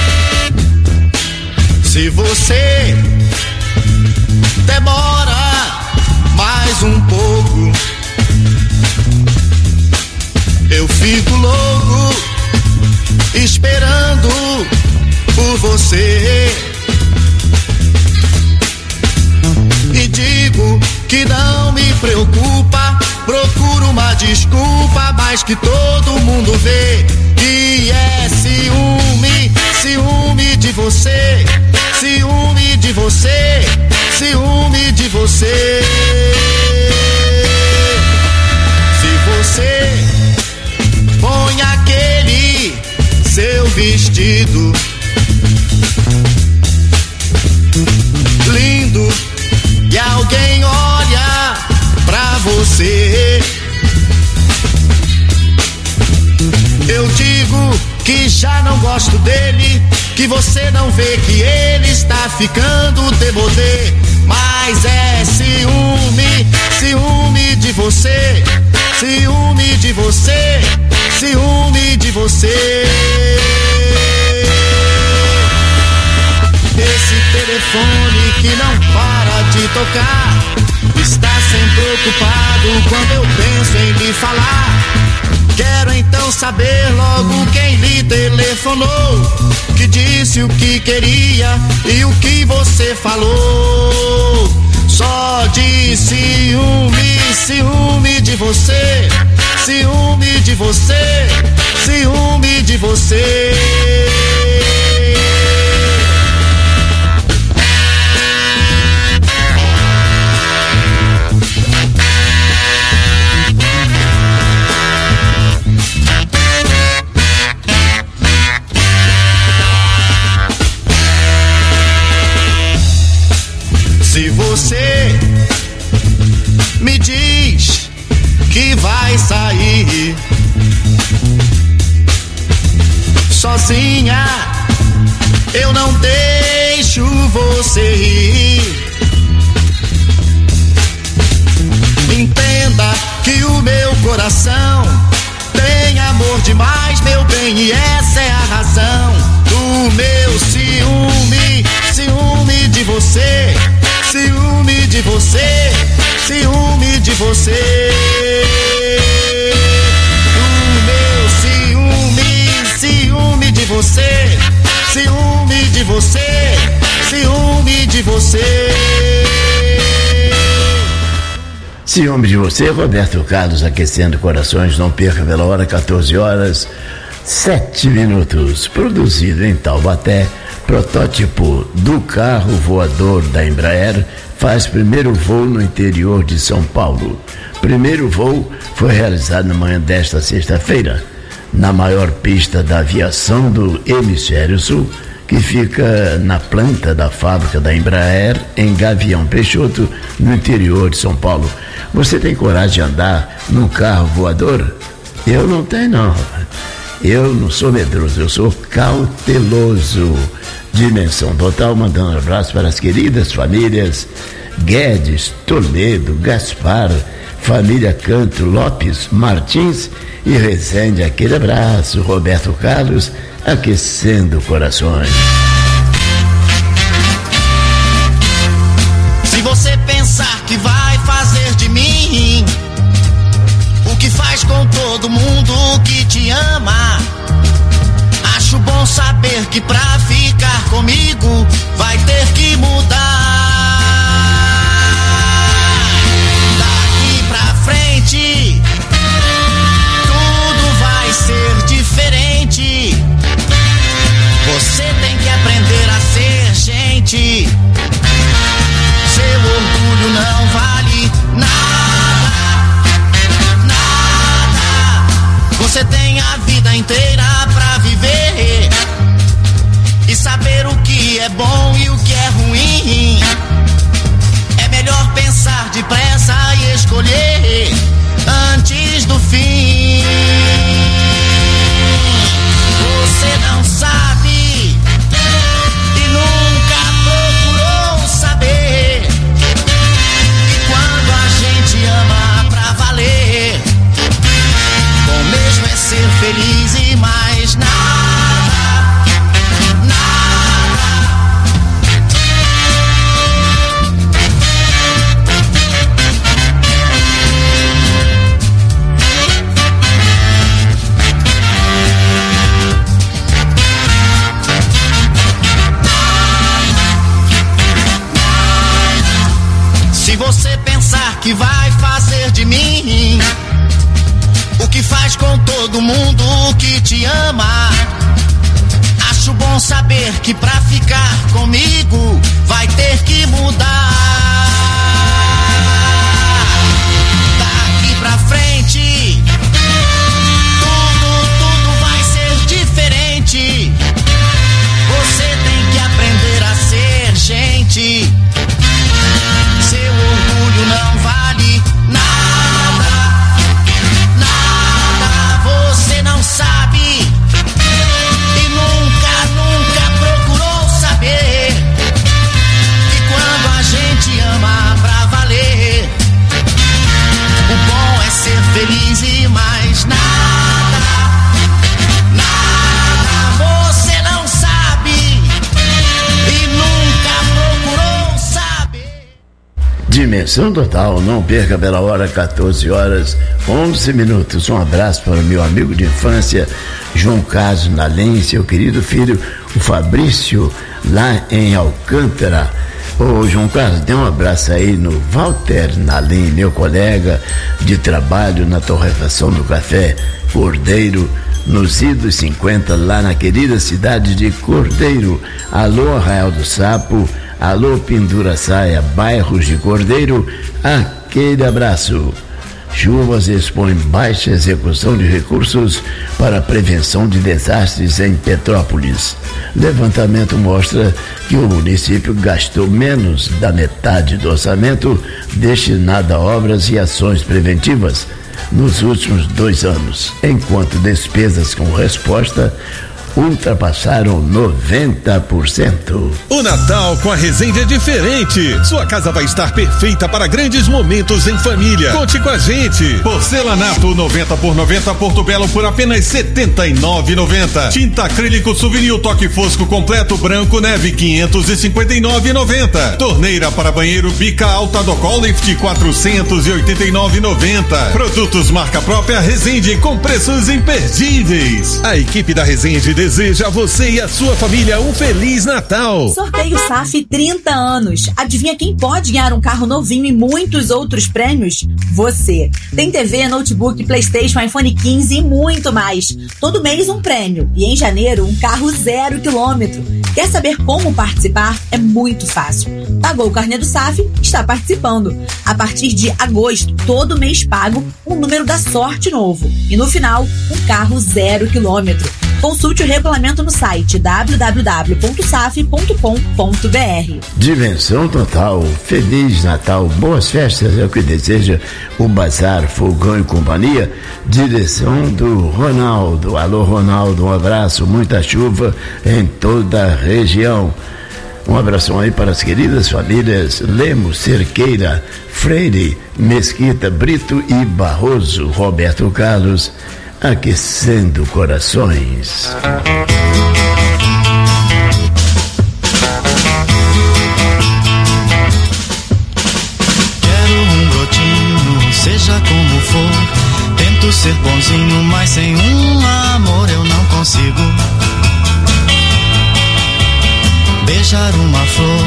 Se você demora mais um pouco, eu fico louco esperando por você. E digo que não me preocupa, procuro uma desculpa, mas que todo mundo vê que é ciúme, ciúme de você, ciúme de você, ciúme de você. Se você põe aquele seu vestido lindo e alguém olha pra você, eu digo que já não gosto dele, que você não vê que ele está ficando demodê. Mas é ciúme, ciúme de você, ciúme de você, ciúme de você. Esse telefone que não para de tocar está sempre ocupado quando eu penso em lhe falar. Quero então saber logo quem lhe telefonou, que disse o que queria e o que você falou. Só de ciúme, ciúme de você, ciúme de você, ciúme de você. Se você me diz que vai sair, sozinha. Eu não deixo você ir. Entenda que o meu coração tem amor demais, meu bem, e essa é a razão do meu ciúme. Ciúme de você, ciúme de você, ciúme de você. O meu ciúme, ciúme de você, ciúme de você, ciúme de você. Ciúme de você, Roberto Carlos, aquecendo corações. Não perca pela hora, 14 horas 7 minutos. Produzido em Taubaté, protótipo do carro voador da Embraer faz primeiro voo no interior de São Paulo. Primeiro voo foi realizado na manhã desta sexta-feira, na maior pista da aviação do Hemisfério Sul, que fica na planta da fábrica da Embraer, em Gavião Peixoto, no interior de São Paulo. Você tem coragem de andar num carro voador? Eu não tenho, não. Eu não sou medroso, eu sou cauteloso. Dimensão Total, mandando um abraço para as queridas famílias Guedes, Toledo, Gaspar, família Canto, Lopes, Martins e Rezende. Aquele abraço, Roberto Carlos, aquecendo corações. Se você pensar que vai fazer de mim o que faz com todo mundo que te ama, acho bom saber que pra ficar comigo vai ter que mudar. Daqui pra frente tudo vai ser diferente. Você tem que aprender a ser gente. Seu orgulho não vale nada, nada. Você tem a vida inteira pra viver e saber o que é bom e o que é ruim. É melhor pensar depressa e escolher antes do fim. Você não sabe e nunca procurou saber que quando a gente ama pra valer, bom mesmo é ser feliz e mais nada, nada. Se você pensar que vai fazer de mim o que faz com todo mundo que te ama, acho bom saber que pra ficar comigo vai ter que mudar. Daqui pra frente tudo vai ser diferente. Você tem que aprender a ser gente. Seu orgulho não vale nada, nada. Você não sabe e nunca procurou saber que quando a gente ama pra valer, o bom é ser feliz e mais nada, nada. Você não sabe e nunca procurou saber. Dimensão Total, não perca pela hora, 14 horas 11 minutos. Um abraço para o meu amigo de infância João Carlos Nalim, seu querido filho o Fabrício, lá em Alcântara. Ô João Carlos, dê um abraço aí no Walter Nalim, meu colega de trabalho na torrefação do café Cordeiro, nos idos 50, lá na querida cidade de Cordeiro. Alô Arraial do Sapo, alô Pendura Saia, bairros de Cordeiro, aquele abraço. Chuvas expõem baixa execução de recursos para a prevenção de desastres em Petrópolis. Levantamento mostra que o município gastou menos da metade do orçamento destinado a obras e ações preventivas nos últimos 2 anos, enquanto despesas com resposta ultrapassaram 90%. O Natal com a Resende é diferente. Sua casa vai estar perfeita para grandes momentos em família. Conte com a gente. Porcelanato 90 por 90 Porto Belo por apenas R$79,90. Tinta acrílico Souvenir Toque Fosco completo branco neve R$559,90. Torneira para banheiro bica alta do Colift R$489,90. Produtos marca própria Resende com preços imperdíveis. A equipe da Resende deseja a você e a sua família um Feliz Natal. Sorteio SAF 30 anos. Adivinha quem pode ganhar um carro novinho e muitos outros prêmios? Você. Tem TV, notebook, PlayStation, iPhone 15 e muito mais. Todo mês um prêmio. E em janeiro, um carro 0 km. Quer saber como participar? É muito fácil. Pagou o carnê do SAF, está participando. A partir de agosto, todo mês pago um número da sorte novo. E no final, um carro 0 km. Consulte o regulamento no site www.saf.com.br. Dimensão total, Feliz Natal, boas festas é o que deseja o Bazar Fogão e Companhia, direção do Ronaldo. Alô Ronaldo, um abraço, muita chuva em toda a região. Um abração aí para as queridas famílias Lemos, Cerqueira, Freire, Mesquita, Brito e Barroso. Roberto Carlos, aquecendo corações. Quero um brotinho, seja como for. Tento ser bonzinho, mas sem um amor eu não consigo. Beijar uma flor.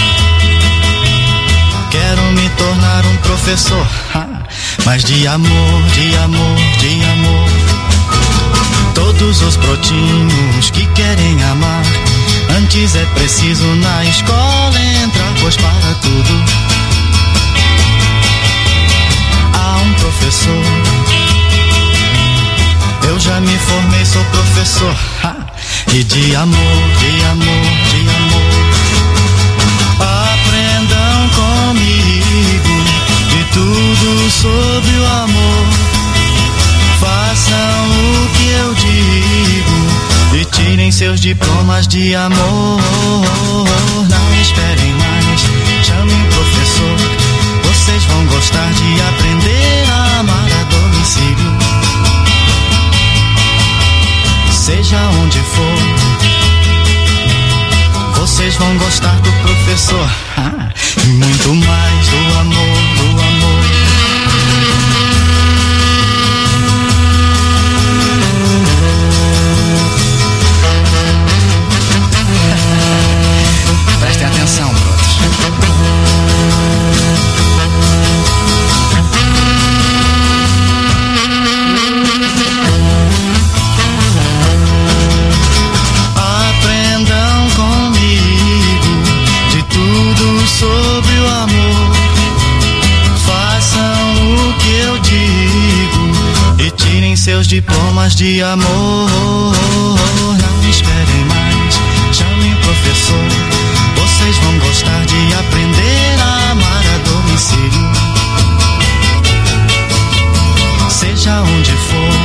Quero me tornar um professor, mas de amor, de amor, de amor. Todos os brotinhos que querem amar, antes é preciso na escola entrar, pois para tudo há um professor. Eu já me formei, sou professor, e de amor, de amor, de amor. Aprendam comigo de tudo sobre o amor. Façam o que eu digo e tirem seus diplomas de amor. Não esperem mais, chamem o professor. Vocês vão gostar de aprender a amar a domicílio. Seja onde for, vocês vão gostar do professor, e muito mais do amor, do amor. Prestem atenção, brothers. Aprendam comigo de tudo sobre o amor. Façam o que eu digo e tirem seus diplomas de amor. Não esperem mais, chamem o professor. Vocês vão gostar de aprender a amar a domicílio. Seja onde for,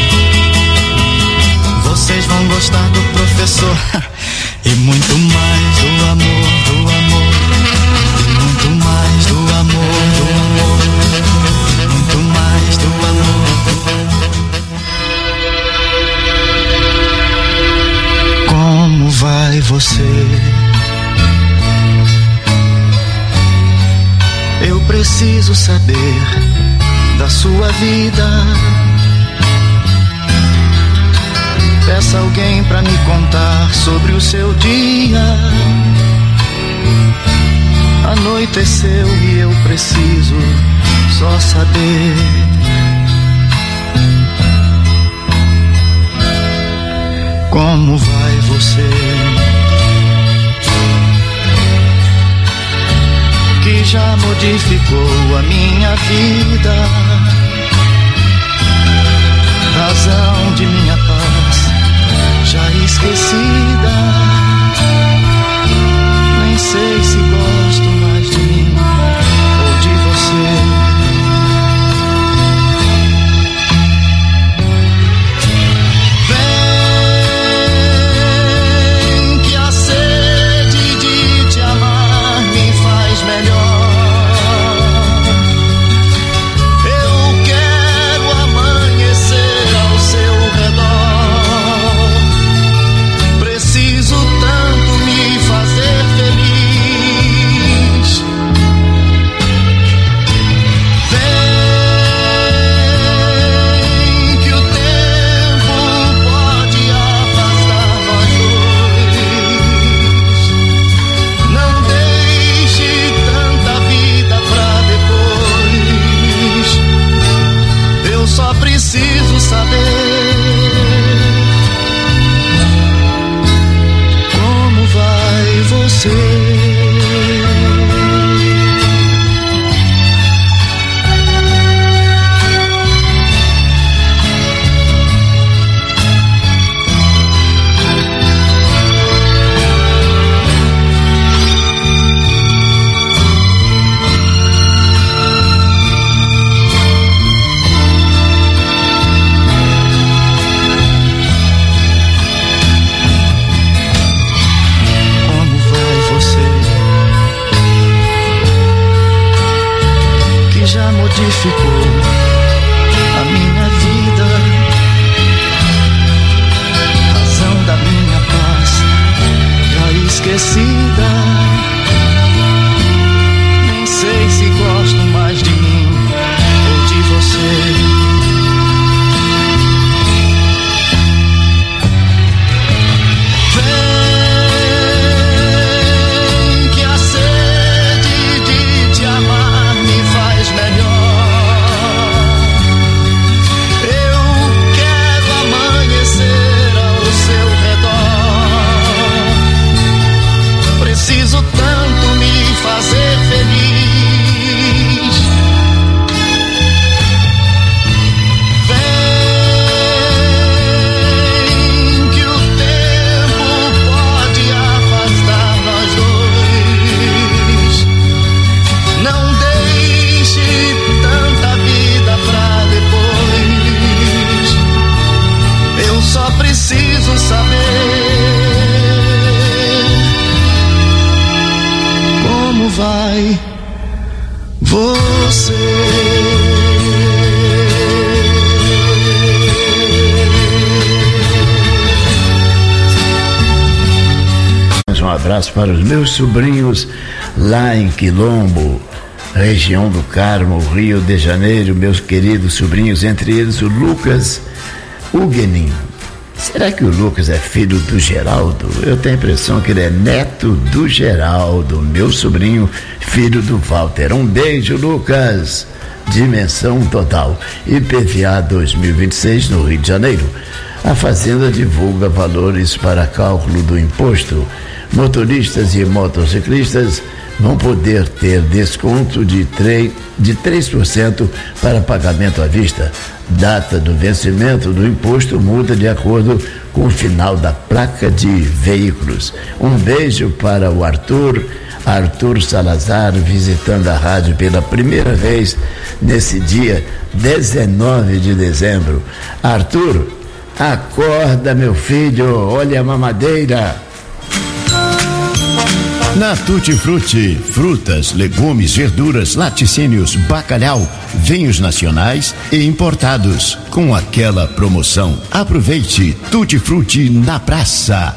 vocês vão gostar do professor. E muito mais do amor, do amor. E muito mais do amor, do amor. Muito mais do amor. Como vai você? Eu preciso saber da sua vida. Peça alguém pra me contar sobre o seu dia. Anoiteceu e eu preciso só saber. Como vai você? Que já modificou a minha vida, razão de minha paz já esquecida. Nem sei se gosto mais de mim ou de você. Vem você. Modificou a minha vida, razão da minha paz já esquecida. Nem sei se gosto mais de mim ou de você. Preciso tanto me fazer feliz. Vem que o tempo pode afastar nós dois. Não deixe tanta vida pra depois. Eu só preciso saber como vai você. Um abraço para os meus sobrinhos lá em Quilombo, região do Carmo, Rio de Janeiro, meus queridos sobrinhos, entre eles o Lucas Huguenin. Será que o Lucas é filho do Geraldo? Eu tenho a impressão que ele é neto do Geraldo, meu sobrinho, filho do Walter. Um beijo, Lucas. Dimensão total. IPVA 2026 no Rio de Janeiro. A Fazenda divulga valores para cálculo do imposto. Motoristas e motociclistas vão poder ter desconto de 3% para pagamento à vista. Data do vencimento do imposto muda de acordo com o final da placa de veículos. Um beijo para o Arthur Salazar, visitando a rádio pela primeira vez nesse dia 19 de dezembro. Arthur, acorda, meu filho, olha a mamadeira. Na Tutti Frutti, frutas, legumes, verduras, laticínios, bacalhau, vinhos nacionais e importados. Com aquela promoção, aproveite Tutti Frutti na praça.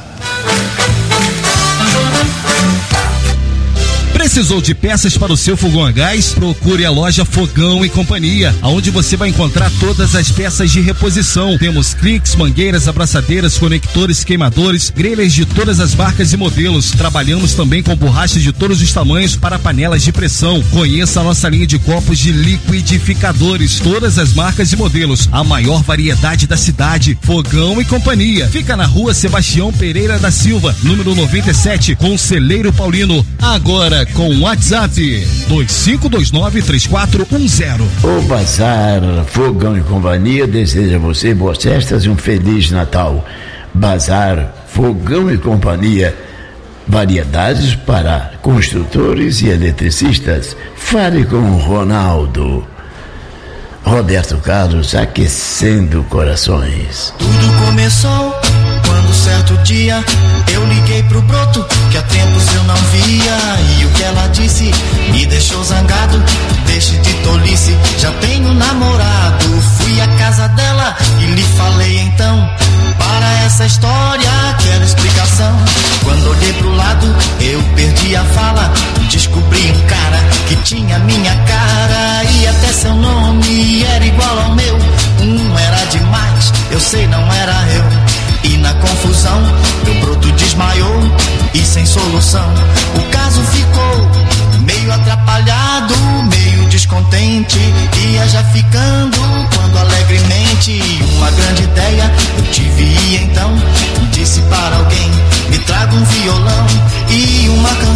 Precisou de peças para o seu fogão a gás? Procure a loja Fogão e Companhia, onde você vai encontrar todas as peças de reposição. Temos cliques, mangueiras, abraçadeiras, conectores, queimadores, grelhas de todas as marcas e modelos. Trabalhamos também com borrachas de todos os tamanhos para panelas de pressão. Conheça a nossa linha de copos de liquidificadores, todas as marcas e modelos, a maior variedade da cidade. Fogão e Companhia. Fica na Rua Sebastião Pereira da Silva, número 97, Conselheiro Paulino. Agora com o WhatsApp 25293410. O Bazar Fogão e Companhia deseja a você boas festas e um Feliz Natal. Bazar Fogão e Companhia, variedades para construtores e eletricistas. Fale com o Ronaldo. Roberto Carlos, aquecendo corações. Tudo começou quando certo dia eu liguei pro broto, que há tempos eu não via, e o que ela disse me deixou zangado. Deixe de tolice, já tenho namorado. Fui à casa dela e lhe falei então, para essa história quero explicação. Quando olhei pro lado eu perdi a fala, descobri um cara que tinha minha cara e até seu nome era igual ao meu. Era demais, eu sei, não era eu. E na confusão, meu broto desmaiou e sem solução. O caso ficou meio atrapalhado, meio descontente. Ia já ficando quando alegremente uma grande ideia eu tive e então disse para alguém: me traga um violão e uma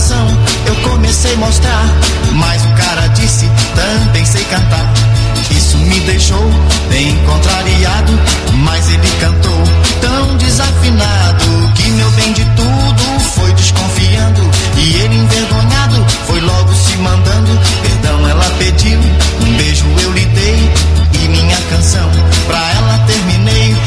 canção eu comecei a mostrar, mas o cara disse, também sei cantar. Isso me deixou bem contrariado, mas ele cantou tão desafinado que meu bem de tudo foi desconfiando. E ele envergonhado foi logo se mandando. Perdão ela pediu, um beijo eu lhe dei, e minha canção pra ela terminei.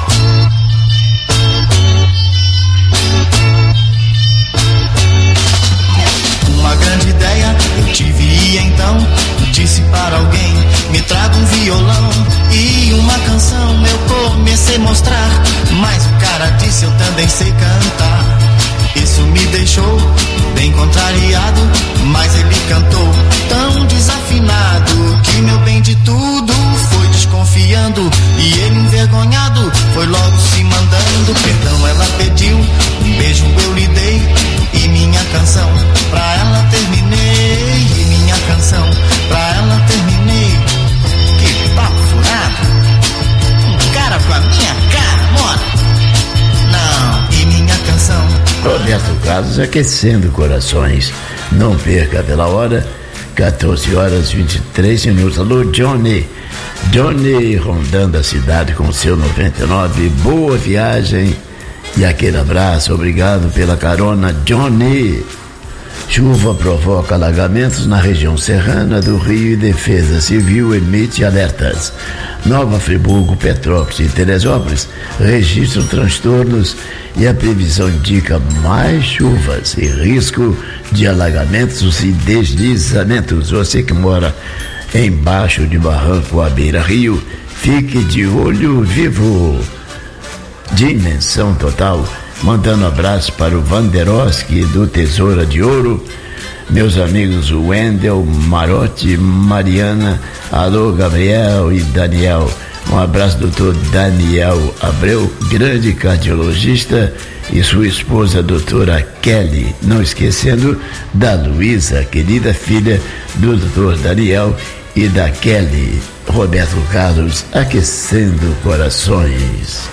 Uma grande ideia eu tive e então disse para alguém, me traga um violão e uma canção. Eu comecei a mostrar, mas o cara disse, eu também sei cantar. Isso me deixou bem contrariado, mas ele cantou tão desafinado que meu bem de tudo foi desconfiando. E ele envergonhado foi logo se mandando. Perdão ela pediu, um beijo eu lhe dei, e minha canção pra ela terminei. E minha canção pra ela terminei. Que papo furado, um cara com a minha cara, mora. Não, e minha canção. Roberto Carlos aquecendo corações. Não perca pela hora, 14h23. Alô, Johnny. Johnny rondando a cidade com seu 99. Boa viagem e aquele abraço. Obrigado pela carona, Johnny. Chuva provoca alagamentos na região serrana do Rio e Defesa Civil emite alertas. Nova Friburgo, Petrópolis e Teresópolis registram transtornos e a previsão indica mais chuvas e risco de alagamentos e deslizamentos. Você que mora embaixo de barranco à beira-rio, fique de olho vivo. Dimensão Total, mandando abraço para o Vanderoski do Tesoura de Ouro, meus amigos Wendel, Marotti, Mariana, alô Gabriel e Daniel. Um abraço, doutor Daniel Abreu, grande cardiologista, e sua esposa, doutora Kelly. Não esquecendo da Luísa, querida filha do doutor Daniel e da Kelly. Roberto Carlos aquecendo corações.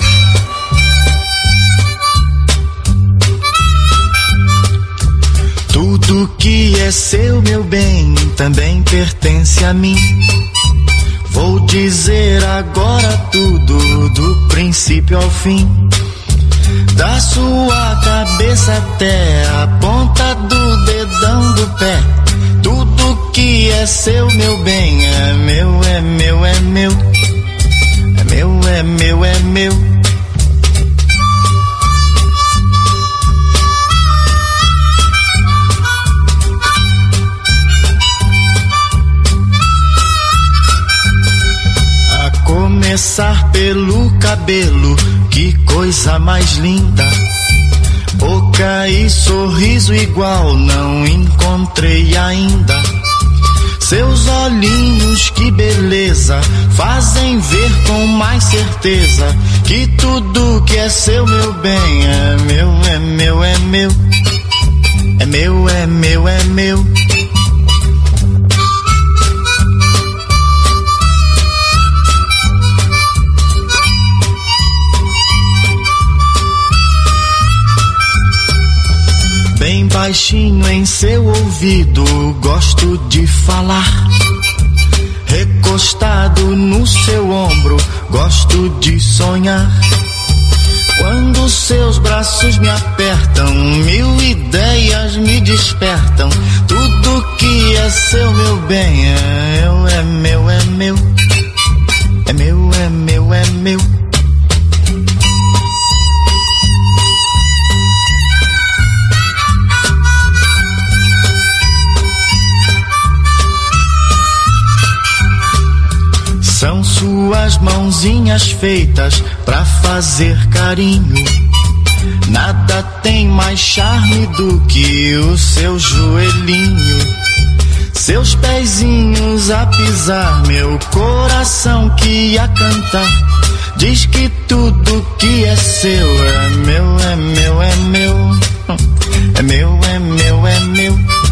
Tudo que é seu, meu bem, também pertence a mim. Vou dizer agora tudo, do princípio ao fim. Da sua cabeça até a ponta do dedão do pé. Tudo que é seu, meu bem, é meu, é meu, é meu. É meu, é meu, é meu. Começar pelo cabelo, que coisa mais linda. Boca e sorriso igual não encontrei ainda. Seus olhinhos, que beleza, fazem ver com mais certeza que tudo que é seu, meu bem, é meu, é meu, é meu. É meu, é meu, é meu. Bem baixinho em seu ouvido, gosto de falar. Recostado no seu ombro, gosto de sonhar. Quando seus braços me apertam, mil ideias me despertam. Tudo que é seu, meu bem, é meu, é meu, é meu. É meu, é meu, é meu. São suas mãozinhas feitas pra fazer carinho. Nada tem mais charme do que o seu joelhinho. Seus pezinhos a pisar, meu coração que a cantar. Diz que tudo que é seu é meu, é meu, é meu. É meu, é meu, é meu.